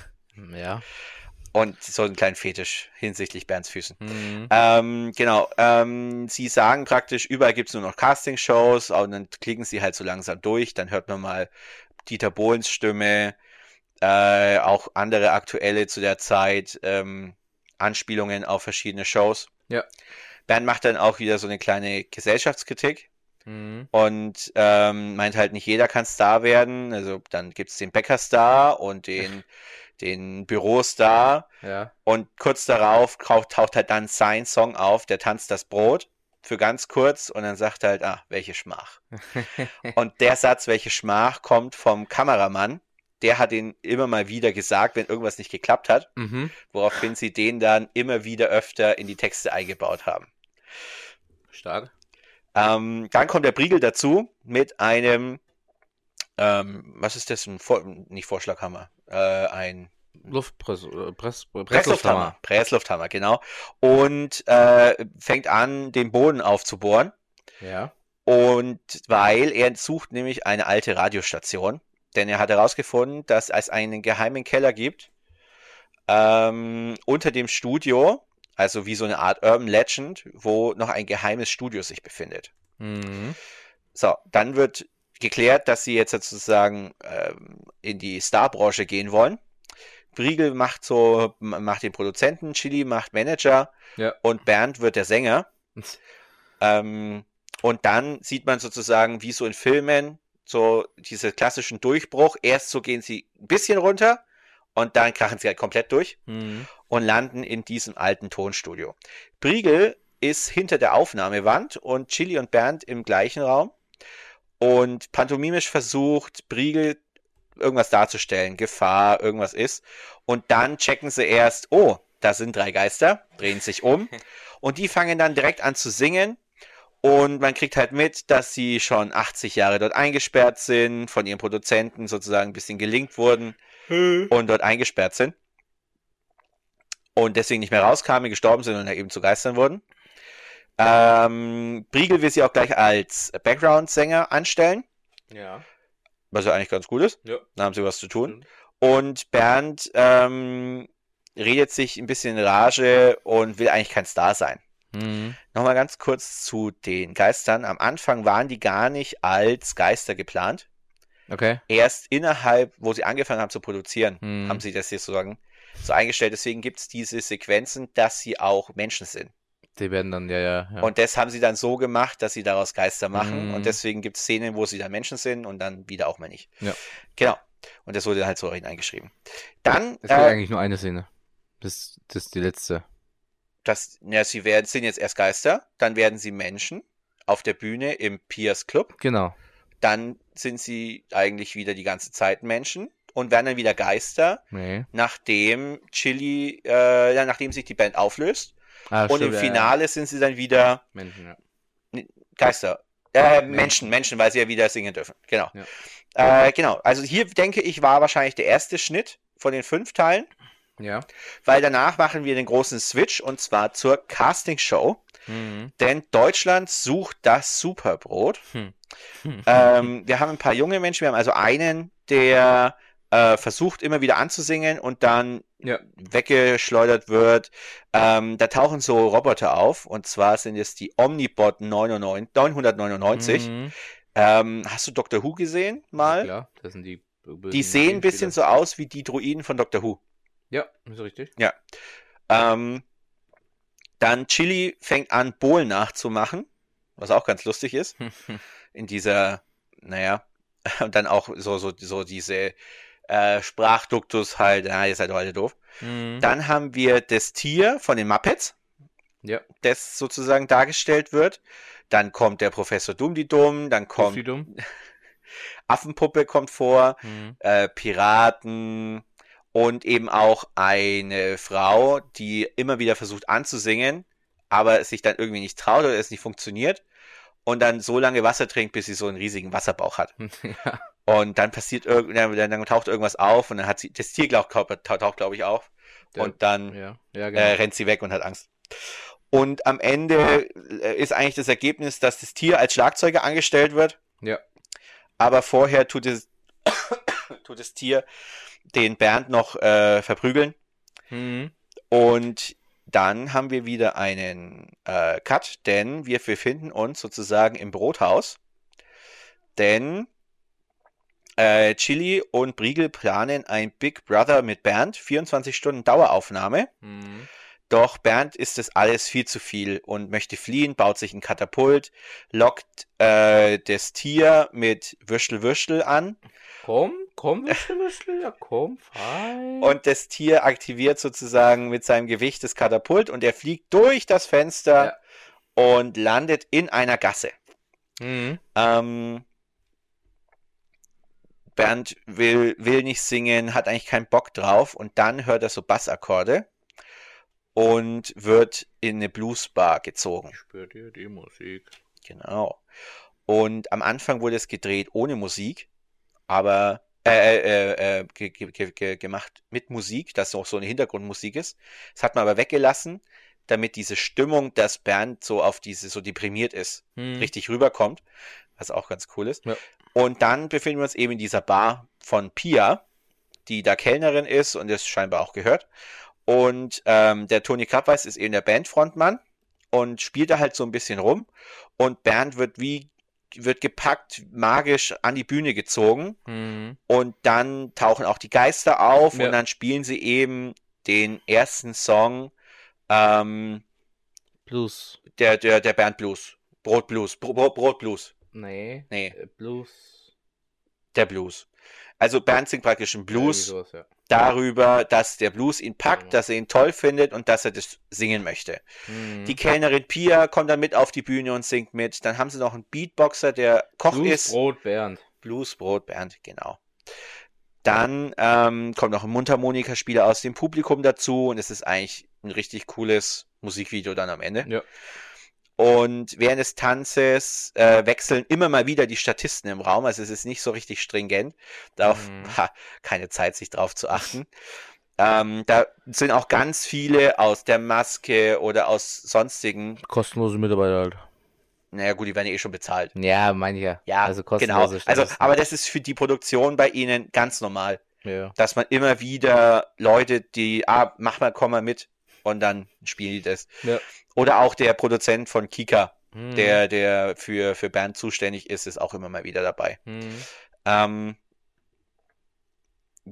Ja. Und so einen kleinen Fetisch hinsichtlich Bernds Füßen. Mhm. Ähm, genau, ähm, sie sagen praktisch, überall gibt es nur noch Castingshows und dann klicken sie halt so langsam durch, dann hört man mal Dieter Bohlens Stimme, äh, auch andere aktuelle zu der Zeit, ähm, Anspielungen auf verschiedene Shows. Ja. Bernd macht dann auch wieder so eine kleine Gesellschaftskritik Mhm. und ähm, meint halt, nicht jeder kann Star werden. Also dann gibt es den Bäcker-Star und den, den Bürostar. Ja. Und kurz darauf taucht, taucht halt dann sein Song auf, der tanzt das Brot, für ganz kurz und dann sagt er halt, ah, welche Schmach. Und der Satz, welche Schmach, kommt vom Kameramann. Der hat ihn immer mal wieder gesagt, wenn irgendwas nicht geklappt hat, Mhm. woraufhin sie den dann immer wieder öfter in die Texte eingebaut haben. Stark. Ähm, dann kommt der Briegel dazu mit einem, ähm, was ist das? Ein Vor nicht Vorschlaghammer, äh, ein Luftpress, äh, Press, Presslufthammer. Presslufthammer. Presslufthammer, genau. Und äh, fängt an, den Boden aufzubohren. Ja. Und weil er sucht nämlich eine alte Radiostation, denn er hat herausgefunden, dass es einen geheimen Keller gibt ähm, unter dem Studio, also wie so eine Art Urban Legend, wo noch ein geheimes Studio sich befindet. Mhm. So, dann wird geklärt, dass sie jetzt sozusagen ähm, in die Starbranche gehen wollen. Briegel macht so, macht den Produzenten, Chili macht Manager Ja. und Bernd wird der Sänger. Ähm, und dann sieht man sozusagen, wie so in Filmen, so diese klassischen Durchbruch. Erst so gehen sie ein bisschen runter und dann krachen sie halt komplett durch Mhm. und landen in diesem alten Tonstudio. Briegel ist hinter der Aufnahmewand und Chili und Bernd im gleichen Raum. Und pantomimisch versucht Briegel irgendwas darzustellen, Gefahr, irgendwas ist. Und dann checken sie erst, oh, da sind drei Geister, drehen sich um. Und die fangen dann direkt an zu singen. Und man kriegt halt mit, dass sie schon achtzig Jahre dort eingesperrt sind, von ihren Produzenten sozusagen ein bisschen gelingt wurden und dort eingesperrt sind. Und deswegen nicht mehr rauskamen, gestorben sind und dann eben zu Geistern wurden. Ähm, Briegel will sie auch gleich als Background-Sänger anstellen, Ja. was ja eigentlich ganz gut ist. Ja. Da haben sie was zu tun. Stimmt. Und Bernd ähm, redet sich ein bisschen in Rage und will eigentlich kein Star sein. Mhm. Nochmal ganz kurz zu den Geistern. Am Anfang waren die gar nicht als Geister geplant. Okay. Erst innerhalb, wo sie angefangen haben zu produzieren, Mhm. haben sie das hier sozusagen so eingestellt. Deswegen gibt es diese Sequenzen, dass sie auch Menschen sind. Die werden dann, ja, ja. ja. Und das haben sie dann so gemacht, dass sie daraus Geister machen. Mhm. Und deswegen gibt es Szenen, wo sie dann Menschen sind und dann wieder auch mal nicht. Ja. Genau. Und das wurde halt so hineingeschrieben. Dann, Es gibt äh, eigentlich nur eine Szene. Das, das ist die letzte. das, ja, sie werden, sind jetzt erst Geister, dann werden sie Menschen auf der Bühne im Piers Club. Genau. Dann sind sie eigentlich wieder die ganze Zeit Menschen und werden dann wieder Geister, Nee. nachdem Chili, äh, ja, nachdem sich die Band auflöst. Ah, Und stimmt, im ja, Finale sind sie dann wieder Menschen, ja. Geister. Äh, Menschen, Menschen, weil sie ja wieder singen dürfen. Genau. Ja. Äh, genau. Also hier denke ich, war wahrscheinlich der erste Schnitt von den fünf Teilen, Ja. weil danach machen wir den großen Switch und zwar zur Castingshow. Mhm. Denn Deutschland sucht das Superbrot. Hm. Ähm, wir haben ein paar junge Menschen. Wir haben also einen, der äh, versucht immer wieder anzusingen und dann Ja. weggeschleudert wird. Ähm, da tauchen so Roboter auf und zwar sind es die Omnibot neunhundertneunundneunzig. Mhm. Ähm, hast du Doctor Who gesehen mal? Ja, klar, das sind die bösen Die sehen ein bisschen Gegenspieler. so aus wie die Droiden von Doctor Who. Ja, ist richtig. Ähm, dann Chili fängt an, Bohlen nachzumachen, was auch ganz lustig ist. In dieser, naja, und dann auch so, so, so diese äh, Sprachduktus halt, ja, ihr seid doch alle doof. Mhm. Dann haben wir das Tier von den Muppets, Ja. das sozusagen dargestellt wird. Dann kommt der Professor Dumm-die-Dumm, dann kommt Dumm. Affenpuppe kommt vor, Mhm. äh, Piraten und eben auch eine Frau, die immer wieder versucht anzusingen, aber es sich dann irgendwie nicht traut oder es nicht funktioniert und dann so lange Wasser trinkt, bis sie so einen riesigen Wasserbauch hat. Ja. Und dann passiert irgend, dann, dann taucht irgendwas auf und dann hat sie, das Tier glaub, taucht, taucht glaube ich auf Der- und dann Ja, ja, genau. äh, rennt sie weg und hat Angst. Und am Ende äh, ist eigentlich das Ergebnis, dass das Tier als Schlagzeuger angestellt wird, ja. aber vorher tut es, tut das Tier den Bernd noch äh, verprügeln. Mhm. Und dann haben wir wieder einen äh, Cut, denn wir befinden uns sozusagen im Brothaus. Denn äh, Chili und Briegel planen ein Big Brother mit Bernd, vierundzwanzig Stunden Daueraufnahme. Mhm. Doch Bernd ist das alles viel zu viel und möchte fliehen, baut sich ein Katapult, lockt äh, das Tier mit Würstel Würstel an Komm, komm, Würstel, Würstel, ja, komm, fein. und das Tier aktiviert sozusagen mit seinem Gewicht das Katapult und er fliegt durch das Fenster und landet in einer Gasse. Mhm. Ähm, Bernd will, will nicht singen, hat eigentlich keinen Bock drauf und dann hört er so Bassakkorde und wird in eine Bluesbar gezogen. Spürt ihr die Musik? Genau. Und am Anfang wurde es gedreht ohne Musik, aber äh, äh, äh, ge ge ge gemacht mit Musik, dass auch so eine Hintergrundmusik ist. Das hat man aber weggelassen, damit diese Stimmung, dass Bernd so auf diese, so deprimiert ist, Mhm. richtig rüberkommt, was auch ganz cool ist. Ja. Und dann befinden wir uns eben in dieser Bar von Pia, die da Kellnerin ist und es scheinbar auch gehört. Und ähm, der Toni Kappweis ist eben der Bandfrontmann und spielt da halt so ein bisschen rum. Und Bernd wird wie wird gepackt, magisch an die Bühne gezogen. Mhm. Und dann tauchen auch die Geister auf Ja. und dann spielen sie eben den ersten Song ähm, Blues. der, der, der Bernd Blues. Brot Blues. Bro Brot, Brot Blues. Nee. Nee, äh, Blues. der Blues. Also Bernd singt praktisch einen Blues Ja, irgendwie sowas, darüber, dass der Blues ihn packt, Genau. dass er ihn toll findet und dass er das singen möchte. ja. Mhm. Die Kellnerin Pia kommt dann mit auf die Bühne und singt mit. Dann haben sie noch einen Beatboxer, der Koch Blues, ist. Brot, Bernd. Blues, Brot, Bernd, genau. Dann ähm, kommt noch ein Mundharmonikaspieler aus dem Publikum dazu und es ist eigentlich ein richtig cooles Musikvideo dann am Ende. Ja. Und während des Tanzes äh, wechseln immer mal wieder die Statisten im Raum, also es ist nicht so richtig stringent. Darauf Mhm. ha, keine Zeit, sich drauf zu achten. Ähm, da sind auch ganz viele aus der Maske oder aus sonstigen. Kostenlose Mitarbeiter halt. Naja, gut, die werden ja eh schon bezahlt. Ja, meine ich ja. Ja, also genau. kostenlose Also, Statisten. aber das ist für die Produktion bei ihnen ganz normal, Ja. dass man immer wieder Leute, die, ah, mach mal, komm mal mit und dann spielen die das. Ja. Oder auch der Produzent von Kika, Mhm. der, der für, für Bernd zuständig ist, ist auch immer mal wieder dabei. Mhm. Ähm,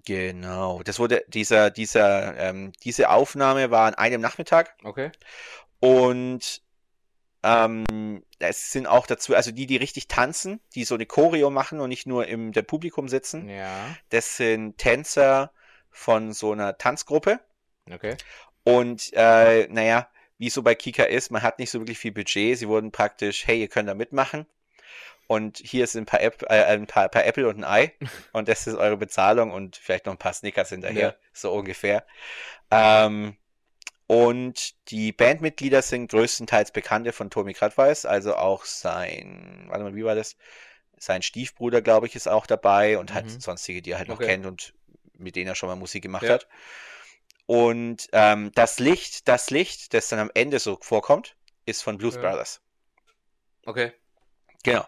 genau. Das wurde, dieser, dieser, ähm, diese Aufnahme war an einem Nachmittag Okay. Und ähm, es sind auch dazu, also die, die richtig tanzen, die so eine Choreo machen und nicht nur im der Publikum sitzen, Ja. das sind Tänzer von so einer Tanzgruppe. Okay. Und äh, naja, wie es so bei Kika ist, man hat nicht so wirklich viel Budget. Sie wurden praktisch, hey, ihr könnt da mitmachen. Und hier sind ein paar, App, äh, ein paar, paar Äpfel und ein Ei. Und das ist eure Bezahlung und vielleicht noch ein paar Snickers hinterher, Ja. so ungefähr. Ähm, und die Bandmitglieder sind größtenteils Bekannte von Tommy Krattweis, also auch sein, warte mal, wie war das? Sein Stiefbruder, glaube ich, ist auch dabei und halt Mhm. sonstige, die er halt noch Okay. kennt und mit denen er schon mal Musik gemacht Ja. hat. Und ähm, das Licht, das Licht, das dann am Ende so vorkommt, ist von Blues Ja. Brothers. Okay. Genau.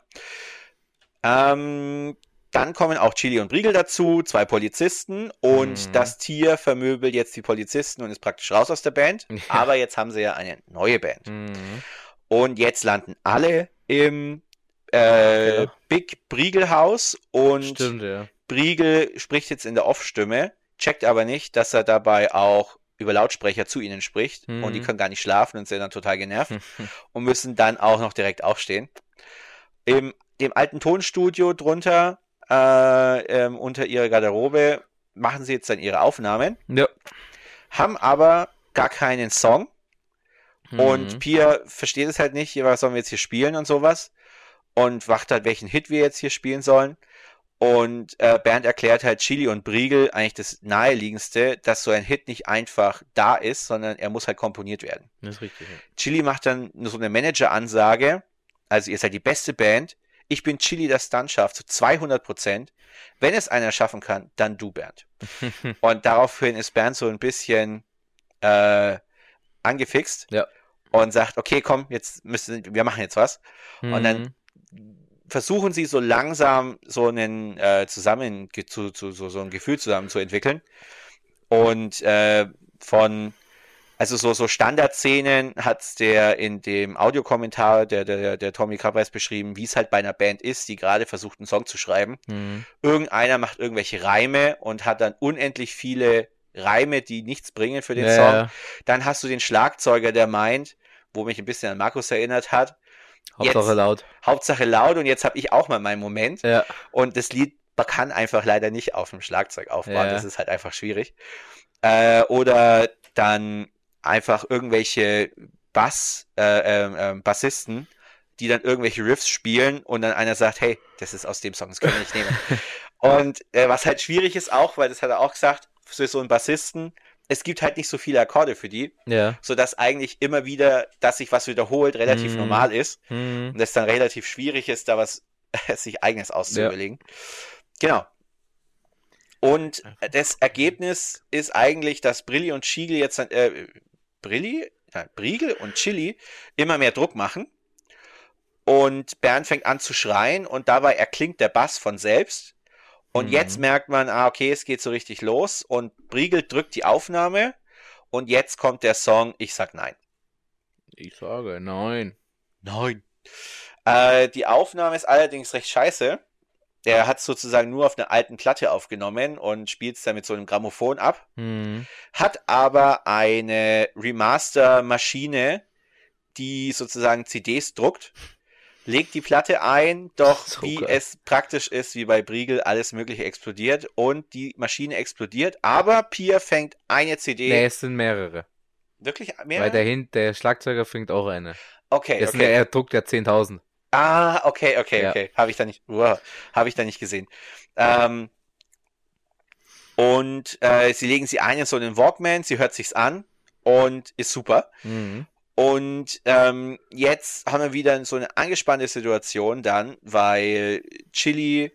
Ähm, dann kommen auch Chili und Briegel dazu, zwei Polizisten und Mhm. das Tier vermöbelt jetzt die Polizisten und ist praktisch raus aus der Band. Ja. Aber jetzt haben sie ja eine neue Band. Mhm. Und jetzt landen alle im äh, Ja. Big Briegel Haus und Stimmt, ja. Briegel spricht jetzt in der Off-Stimme, checkt aber nicht, dass er dabei auch über Lautsprecher zu ihnen spricht Mhm. und die können gar nicht schlafen und sind dann total genervt und müssen dann auch noch direkt aufstehen. Im dem alten Tonstudio drunter, äh, ähm, unter ihrer Garderobe, machen sie jetzt dann ihre Aufnahmen, Ja. haben aber gar keinen Song und Mhm. Pia versteht es halt nicht, was sollen wir jetzt hier spielen und sowas und wacht halt, welchen Hit wir jetzt hier spielen sollen. Und äh, Bernd erklärt halt Chili und Briegel eigentlich das Naheliegendste, dass so ein Hit nicht einfach da ist, sondern er muss halt komponiert werden. Das ist richtig. Ja. Chili macht dann so eine Manager-Ansage, also ihr seid die beste Band, ich bin Chili der Stuntschaf zu zweihundert Prozent. Wenn es einer schaffen kann, dann du, Bernd. Und daraufhin ist Bernd so ein bisschen äh, angefixt Ja. und sagt, okay, komm, jetzt müssen wir machen jetzt was. Und dann versuchen sie so langsam so einen äh, zusammen zu, zu, so, so ein Gefühl zusammen zu entwickeln. Und äh, von also so, so Standardszenen hat der in dem Audiokommentar der, der, der Tommy Krattweis beschrieben, wie es halt bei einer Band ist, die gerade versucht, einen Song zu schreiben. Mhm. Irgendeiner macht irgendwelche Reime und hat dann unendlich viele Reime, die nichts bringen für den Ja, Song. ja. Dann hast du den Schlagzeuger, der meint, wo mich ein bisschen an Markus erinnert hat, Hauptsache jetzt- laut. Hauptsache laut und jetzt habe ich auch mal meinen Moment. Ja. Und das Lied kann einfach leider nicht auf dem Schlagzeug aufbauen. Ja. Das ist halt einfach schwierig. Äh, oder dann einfach irgendwelche Bass, äh, ähm, ähm, Bassisten, die dann irgendwelche Riffs spielen und dann einer sagt, hey, das ist aus dem Song, das können wir nicht nehmen. Und äh, was halt schwierig ist auch, weil das hat er auch gesagt, für so einen Bassisten, es gibt halt nicht so viele Akkorde für die, Ja. sodass eigentlich immer wieder, dass sich was wiederholt, relativ Mhm. normal ist. Mhm. Und das dann relativ schwierig ist, da was sich eigenes auszuüberlegen. Genau. Und das Ergebnis ist eigentlich, dass Brilli und Chili jetzt, äh, Brilli? Nein, Briegel und Chili immer mehr Druck machen. Und Bernd fängt an zu schreien und dabei erklingt der Bass von selbst. Und Mhm. jetzt merkt man, ah, okay, es geht so richtig los. Und Briegel drückt die Aufnahme. Und jetzt kommt der Song Ich sag nein. Ich sage nein. Nein. Äh, die Aufnahme ist allerdings recht scheiße. Er hat sozusagen nur auf einer alten Platte aufgenommen und spielt es dann mit so einem Grammophon ab. Mhm. Hat aber eine Remaster-Maschine, die sozusagen C Ds druckt, legt die Platte ein, doch So wie geil. es praktisch ist, wie bei Briegel, alles Mögliche explodiert und die Maschine explodiert, aber Pia fängt eine C D. Nee, es sind mehrere. Wirklich mehr? Weil der, Hin der Schlagzeuger fängt auch eine. okay, Das sind okay. ja, er druckt ja zehntausend. Ah, okay, okay, Ja. okay. Habe ich da nicht, wow, habe ich da nicht gesehen. Ähm, und äh, sie legen sie ein in so einen Walkman, sie hört sich's an und ist super. Mhm. Und ähm, jetzt haben wir wieder so eine angespannte Situation dann, weil Chili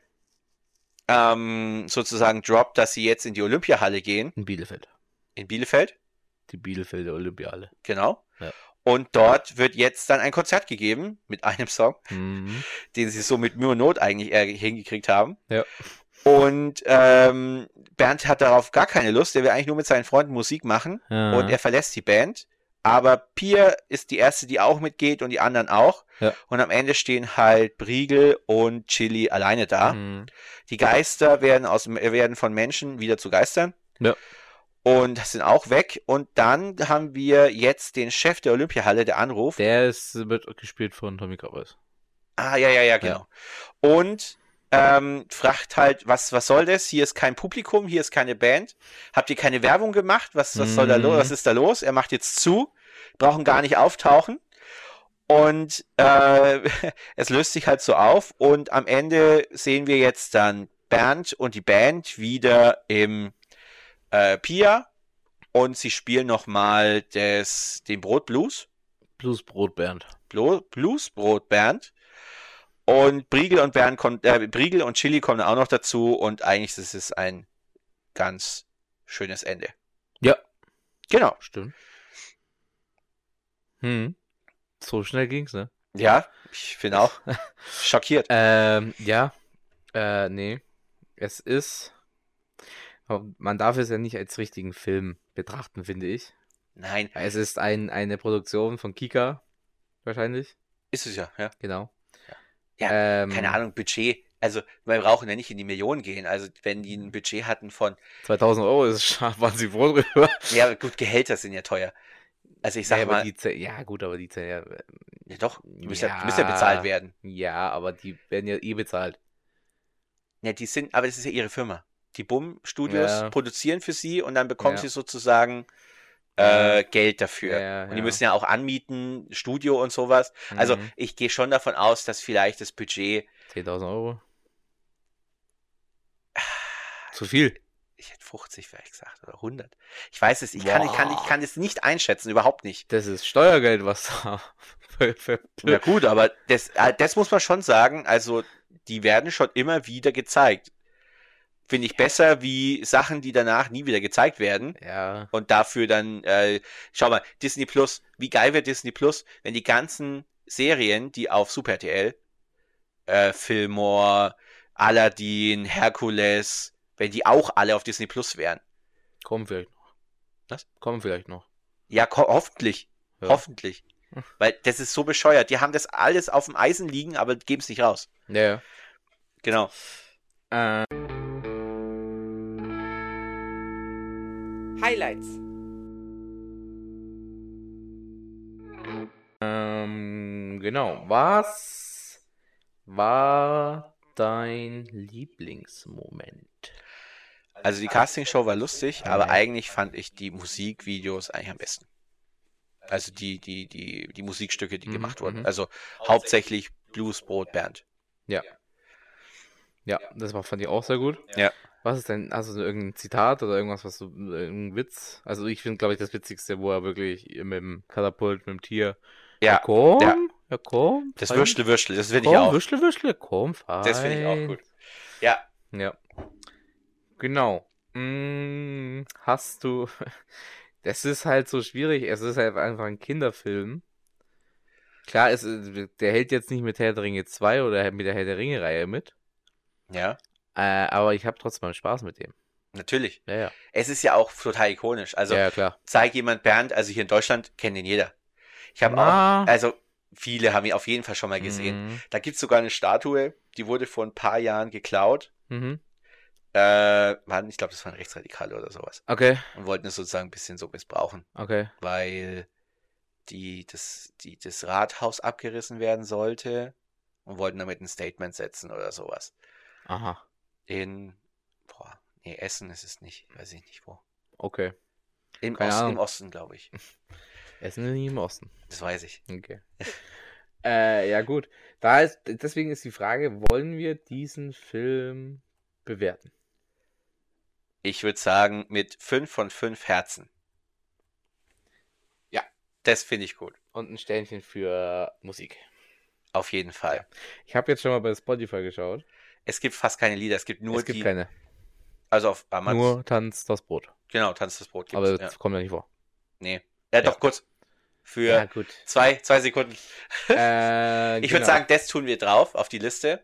ähm, sozusagen droppt, dass sie jetzt in die Olympiahalle gehen, In Bielefeld. in Bielefeld, Die Bielefelder Olympiale. genau. Ja. Und dort wird jetzt dann ein Konzert gegeben mit einem Song, Mhm. den sie so mit Mühe und Not eigentlich eher hingekriegt haben. Ja. Und ähm, Bernd hat darauf gar keine Lust, der will eigentlich nur mit seinen Freunden Musik machen Ja. und er verlässt die Band. Aber Pia ist die erste, die auch mitgeht und die anderen auch. Ja. Und am Ende stehen halt Briegel und Chili alleine da. Mhm. Die Geister werden, aus, werden von Menschen wieder zu Geistern. Ja. Und sind auch weg. Und dann haben wir jetzt den Chef der Olympiahalle, der anruft. Der ist, wird gespielt von Tommy Krabbers. Ah, ja, ja, ja, genau. Ja. Und ähm, fragt halt, was, was soll das? Hier ist kein Publikum, hier ist keine Band. Habt ihr keine Werbung gemacht? Was, was soll da los? Was ist da los? Er macht jetzt zu, brauchen gar nicht auftauchen. Und äh, es löst sich halt so auf. Und am Ende sehen wir jetzt dann Bernd und die Band wieder im äh, Pia. Und sie spielen nochmal den Brotblues. Bluesbrot Bernd. Bluesbrot Bernd. Und Briegel und Bernd kommt, äh, Briegel und Chili kommen auch noch dazu und eigentlich ist es ein ganz schönes Ende. Ja. Genau. Stimmt. Hm. So schnell ging's, ne? Ja, ich bin auch schockiert. Ähm, ja. Äh, nee. Es ist. Man darf es ja nicht als richtigen Film betrachten, finde ich. Nein. Es ist ein, eine Produktion von Kika, wahrscheinlich. Ist es ja, ja. Genau. Ja, ähm, keine Ahnung, Budget. Also, wir brauchen ja nicht in die Millionen gehen. Also, wenn die ein Budget hatten von zweitausend Euro, ist, waren sie froh drüber. Ja, gut, Gehälter sind ja teuer. Also, ich sag ja, mal. Aber die, ja, gut, aber die ja, ja, doch, die müssen ja, ja, die müssen ja bezahlt werden. Ja, aber die werden ja eh bezahlt. Ja, die sind, aber das ist ja ihre Firma. Die B U M-Studios ja. produzieren für sie und dann bekommen ja. sie sozusagen äh, ja. Geld dafür. Ja, und die ja. müssen ja auch anmieten, Studio und sowas. Mhm. Also ich gehe schon davon aus, dass vielleicht das Budget zehntausend Euro. Zu viel. Ich hätte fünfzig vielleicht gesagt oder hundert. Ich weiß es, ich kann, ich kann, ich kann es nicht einschätzen, überhaupt nicht. Das ist Steuergeld, was da. Ja gut, aber das, das muss man schon sagen, also die werden schon immer wieder gezeigt. Finde ich besser wie Sachen, die danach nie wieder gezeigt werden. Ja. Und dafür dann, äh, schau mal, Disney Plus, wie geil wäre Disney Plus, wenn die ganzen Serien, die auf Super R T L, äh, Fillmore, Aladdin, Herkules, wenn die auch alle auf Disney Plus wären. Kommen vielleicht noch. Was? Kommen vielleicht noch. Ja, ko- hoffentlich. Ja. Hoffentlich. Weil das ist so bescheuert. Die haben das alles auf dem Eisen liegen, aber geben es nicht raus. Ja, ja. Genau. Äh. Highlights. Ähm, genau. Was war dein Lieblingsmoment? Also die Castingshow war lustig, aber eigentlich fand ich die Musikvideos eigentlich am besten. Also die, die, die, die Musikstücke, die mhm, gemacht wurden. Mhm. Also hauptsächlich Bluesbrot Bernd. Ja. Ja, das war, fand ich auch sehr gut. Ja. Was ist denn, hast du irgendein Zitat oder irgendwas, was du, irgendein Witz? Also ich finde, glaube ich, das Witzigste, wo er wirklich mit dem Katapult, mit dem Tier, ja, ja komm, ja, ja komm. Das Würstle, Würstle, das finde ich auch. Würstle, Würstle, komm, fein. Das finde ich auch gut. Ja. Ja. Genau. Hm, hast du, das ist halt so schwierig, es ist halt einfach ein Kinderfilm. Klar, es, der hält jetzt nicht mit Herr der Ringe zwei oder mit der Herr der Ringe-Reihe mit. Ja. Äh, aber ich habe trotzdem Spaß mit dem. Natürlich. Ja, ja. Es ist ja auch total ikonisch. Also, ja, klar. Zeig jemand Bernd, also hier in Deutschland kennt ihn jeder. Ich habe auch, also viele haben ihn auf jeden Fall schon mal gesehen. Mhm. Da gibt es sogar eine Statue, die wurde vor ein paar Jahren geklaut. Mhm. Äh, waren, ich glaube, das waren Rechtsradikale oder sowas. Okay. Und wollten es sozusagen ein bisschen so missbrauchen. Okay. Weil die, das, die, das Rathaus abgerissen werden sollte und wollten damit ein Statement setzen oder sowas. Aha. In, boah, nee, Essen ist es nicht, weiß ich nicht wo. Okay. Im, Ost, im Osten, glaube ich. Essen ist nicht im Osten. Das weiß ich. Okay. äh, ja gut. Da ist, deswegen ist die Frage, wollen wir diesen Film bewerten? Ich würde sagen, mit fünf von fünf Herzen. Ja, das finde ich gut. Und ein Sternchen für Musik. Auf jeden Fall. Ja. Ich habe jetzt schon mal bei Spotify geschaut. Es gibt fast keine Lieder, es gibt nur es gibt die... keine. Also auf Amazon. Nur Tanz das Brot. Genau, Tanz das Brot gibt's. Aber das ja. kommt ja nicht vor. Nee. Ja, doch, ja. kurz. Für ja, gut. Zwei, zwei Sekunden. Äh, ich genau. würde sagen, das tun wir drauf auf die Liste.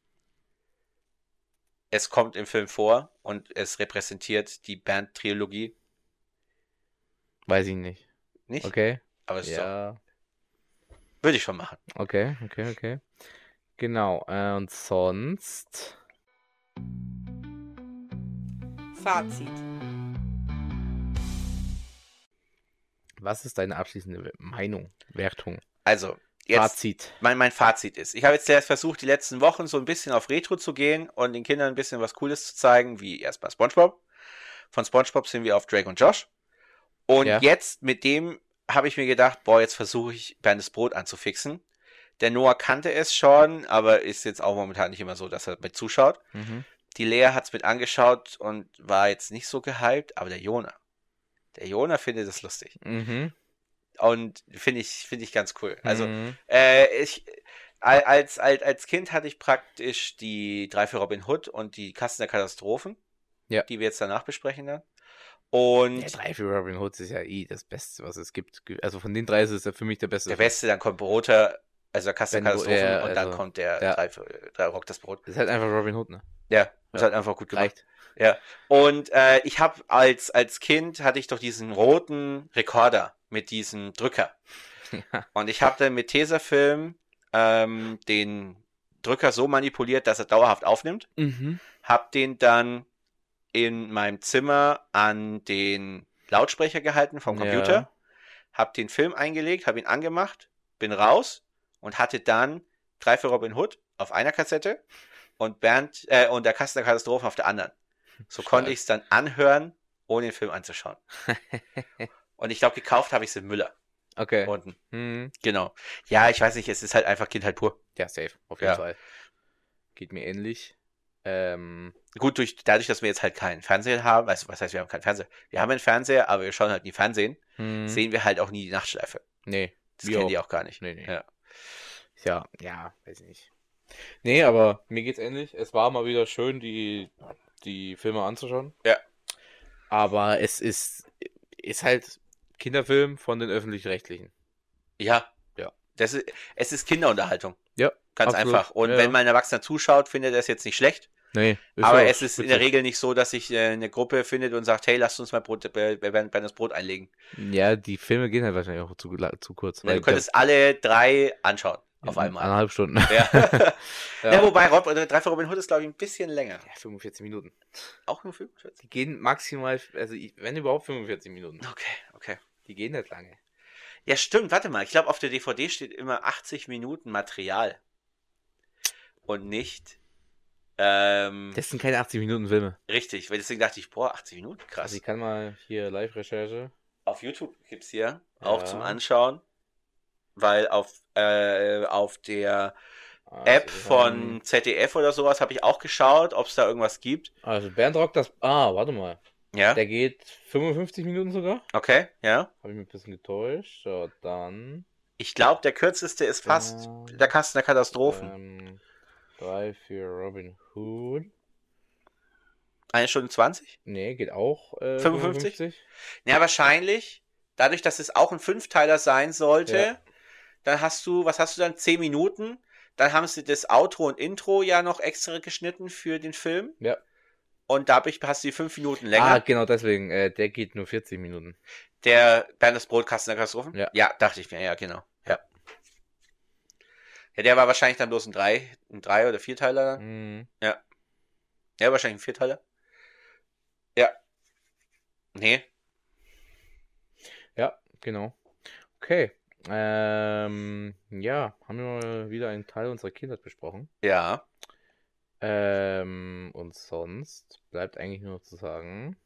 Es kommt im Film vor und es repräsentiert die Bernd-Trilogie. Weiß ich nicht. Nicht? Okay. Aber es ja. ist so. Würde ich schon machen. Okay, okay, okay. Genau. Äh, und sonst... Fazit. Was ist deine abschließende Meinung, Wertung, Also, jetzt Fazit? mein, mein Fazit ist, ich habe jetzt erst versucht, die letzten Wochen so ein bisschen auf Retro zu gehen und den Kindern ein bisschen was Cooles zu zeigen, wie erstmal SpongeBob. Von SpongeBob sind wir auf Drake und Josh. Und Ja. jetzt mit dem habe ich mir gedacht, boah, jetzt versuche ich Bernes Brot anzufixen. Der Noah kannte es schon, aber ist jetzt auch momentan nicht immer so, dass er mit zuschaut. Mhm. Die Lea hat es mit angeschaut und war jetzt nicht so gehypt, aber der Jona. Der Jona findet es lustig. Mhm. Und finde ich, finde ich ganz cool. Also, Mhm. äh, ich, als, als, als Kind hatte ich praktisch die drei für Robin Hood und die Kasten der Katastrophen, Ja. die wir jetzt danach besprechen dann. Und Der drei für Robin Hood ist ja eh das Beste, was es gibt. Also von den drei ist es ja für mich der beste. der Beste, dann kommt Broter, also der Kasten der Wenn du- Katastrophen ja, und dann also, kommt der ja. drei für drei Rock das Brot. Das ist halt einfach Robin Hood, ne? Ja, ist Ja. halt einfach gut gemacht. Reicht. Ja. Und äh, ich habe als, als Kind hatte ich doch diesen roten Rekorder mit diesem Drücker. Ja. Und ich habe dann mit Tesafilm ähm, den Drücker so manipuliert, dass er dauerhaft aufnimmt. Mhm. Hab den dann in meinem Zimmer an den Lautsprecher gehalten vom Computer. Ja. Hab den Film eingelegt, hab ihn angemacht, bin raus und hatte dann drei für Robin Hood auf einer Kassette und Bernd äh, und der Kasten der Katastrophen auf der anderen. So Stark. konnte ich es dann anhören, ohne den Film anzuschauen. Und ich glaube, gekauft habe ich es in Müller Okay. unten. Mhm. Genau. Ja, ich weiß nicht, es ist halt einfach Kindheit pur. Ja, safe. Auf jeden Ja. Fall. Geht mir ähnlich. Ähm, Gut, durch, dadurch, dass wir jetzt halt keinen Fernseher haben, also was heißt, wir haben keinen Fernseher? Wir haben einen Fernseher, aber wir schauen halt nie Fernsehen, hm. sehen wir halt auch nie die Nachtschleife. Nee. Das wir kennen auch. die auch gar nicht. Nee, nee. Ja. Ja, ja, weiß ich nicht. Nee, aber mir geht's ähnlich. Es war mal wieder schön, die, die Filme anzuschauen. Ja. Aber es ist, ist halt Kinderfilm von den Öffentlich-Rechtlichen. Ja. Ja. Das ist, es ist Kinderunterhaltung. Ja. Ganz absolut. einfach. Und Ja, wenn ja. mal ein Erwachsener zuschaut, findet er es jetzt nicht schlecht. Nee. Ist aber ja es ist in der witzig. Regel nicht so, dass sich äh, eine Gruppe findet und sagt, hey, lasst uns mal Brot, äh, wir werden das Brot einlegen. Ja, die Filme gehen halt wahrscheinlich auch zu, zu kurz. Du könntest alle drei anschauen. Auf einmal. Eineinhalb Stunden. Ja. Ja. Ja, wobei Rob, äh, drei für Robin Hood ist, glaube ich, ein bisschen länger. Ja, fünfundvierzig Minuten. Auch nur fünfundvierzig? Die gehen maximal, also ich- wenn überhaupt fünfundvierzig Minuten. Okay, okay. Die gehen nicht lange. Ja, stimmt, warte mal. Ich glaube, auf der D V D steht immer achtzig Minuten Material. Und nicht, ähm, Das sind keine achtzig Minuten Filme. richtig. Weil deswegen dachte ich, boah, achtzig Minuten, krass. Also ich kann mal hier Live-Recherche. Auf YouTube gibt's hier Ja. auch zum Anschauen. Weil auf, äh, auf der Also, App wir von haben- Z D F oder sowas habe ich auch geschaut, ob es da irgendwas gibt. Also Bernd Rock, das. Ah, warte mal. Ja, Der geht fünfundfünfzig Minuten sogar. okay, ja. Habe ich mich ein bisschen getäuscht. So, dann. Ich glaube, der kürzeste ist fast Ja. der Kasten der Katastrophen. Ähm, drei für Robin Hood. Eine Stunde zwanzig? Nee, geht auch. Äh, fünfundfünfzig? fünfundfünfzig. Ja, wahrscheinlich. Dadurch, dass es auch ein Fünfteiler sein sollte, Ja. dann hast du, was hast du dann? Zehn Minuten. Dann haben sie das Outro und Intro ja noch extra geschnitten für den Film. Ja. Und dadurch hast du die fünf Minuten länger. Ah, genau deswegen. Äh, der geht nur vierzig Minuten. Der Bernd das Brotkasten der Katastrophen? Ja. Ja, dachte ich mir, ja, genau. Ja. Ja, der war wahrscheinlich dann bloß ein drei, ein drei oder vierteiler dann. Mhm. Ja, wahrscheinlich ein Vierteiler. Ja. Nee. Ja, genau. Okay. Ähm, ja, haben wir mal wieder einen Teil unserer Kindheit besprochen. Ja. Ähm, und sonst bleibt eigentlich nur noch zu sagen.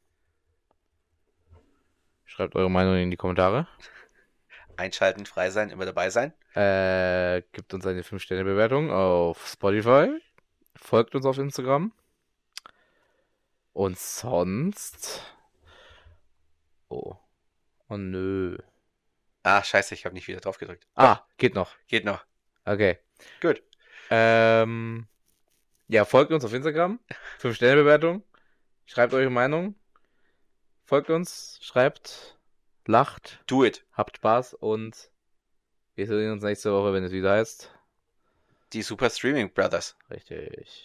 Schreibt eure Meinung in die Kommentare. Einschalten, frei sein, immer dabei sein. Äh, gibt uns eine fünf Sterne Bewertung auf Spotify. Folgt uns auf Instagram. Und sonst. Oh. Oh nö. Ah, scheiße, ich habe nicht wieder drauf gedrückt. Ah, geht noch. Geht noch. Okay. Gut. Ähm, ja, folgt uns auf Instagram. fünf Sterne Bewertung. Schreibt eure Meinung. Folgt uns, schreibt, lacht, Do it. habt Spaß und wir sehen uns nächste Woche, wenn es wieder heißt. Die Super Streaming Brothers. Richtig.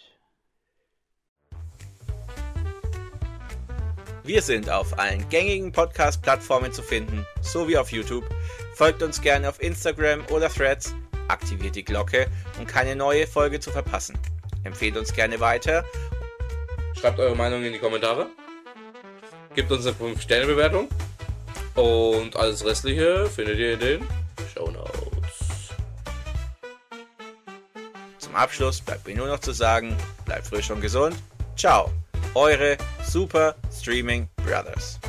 Wir sind auf allen gängigen Podcast-Plattformen zu finden, sowie auf YouTube. Folgt uns gerne auf Instagram oder Threads, aktiviert die Glocke, um keine neue Folge zu verpassen. Empfehlt uns gerne weiter. Schreibt eure Meinung in die Kommentare. Gebt uns eine fünf Sterne Bewertung. Und alles Restliche findet ihr in den Shownotes. Zum Abschluss bleibt mir nur noch zu sagen, bleibt frisch und gesund. Ciao, eure Super Streaming Brothers.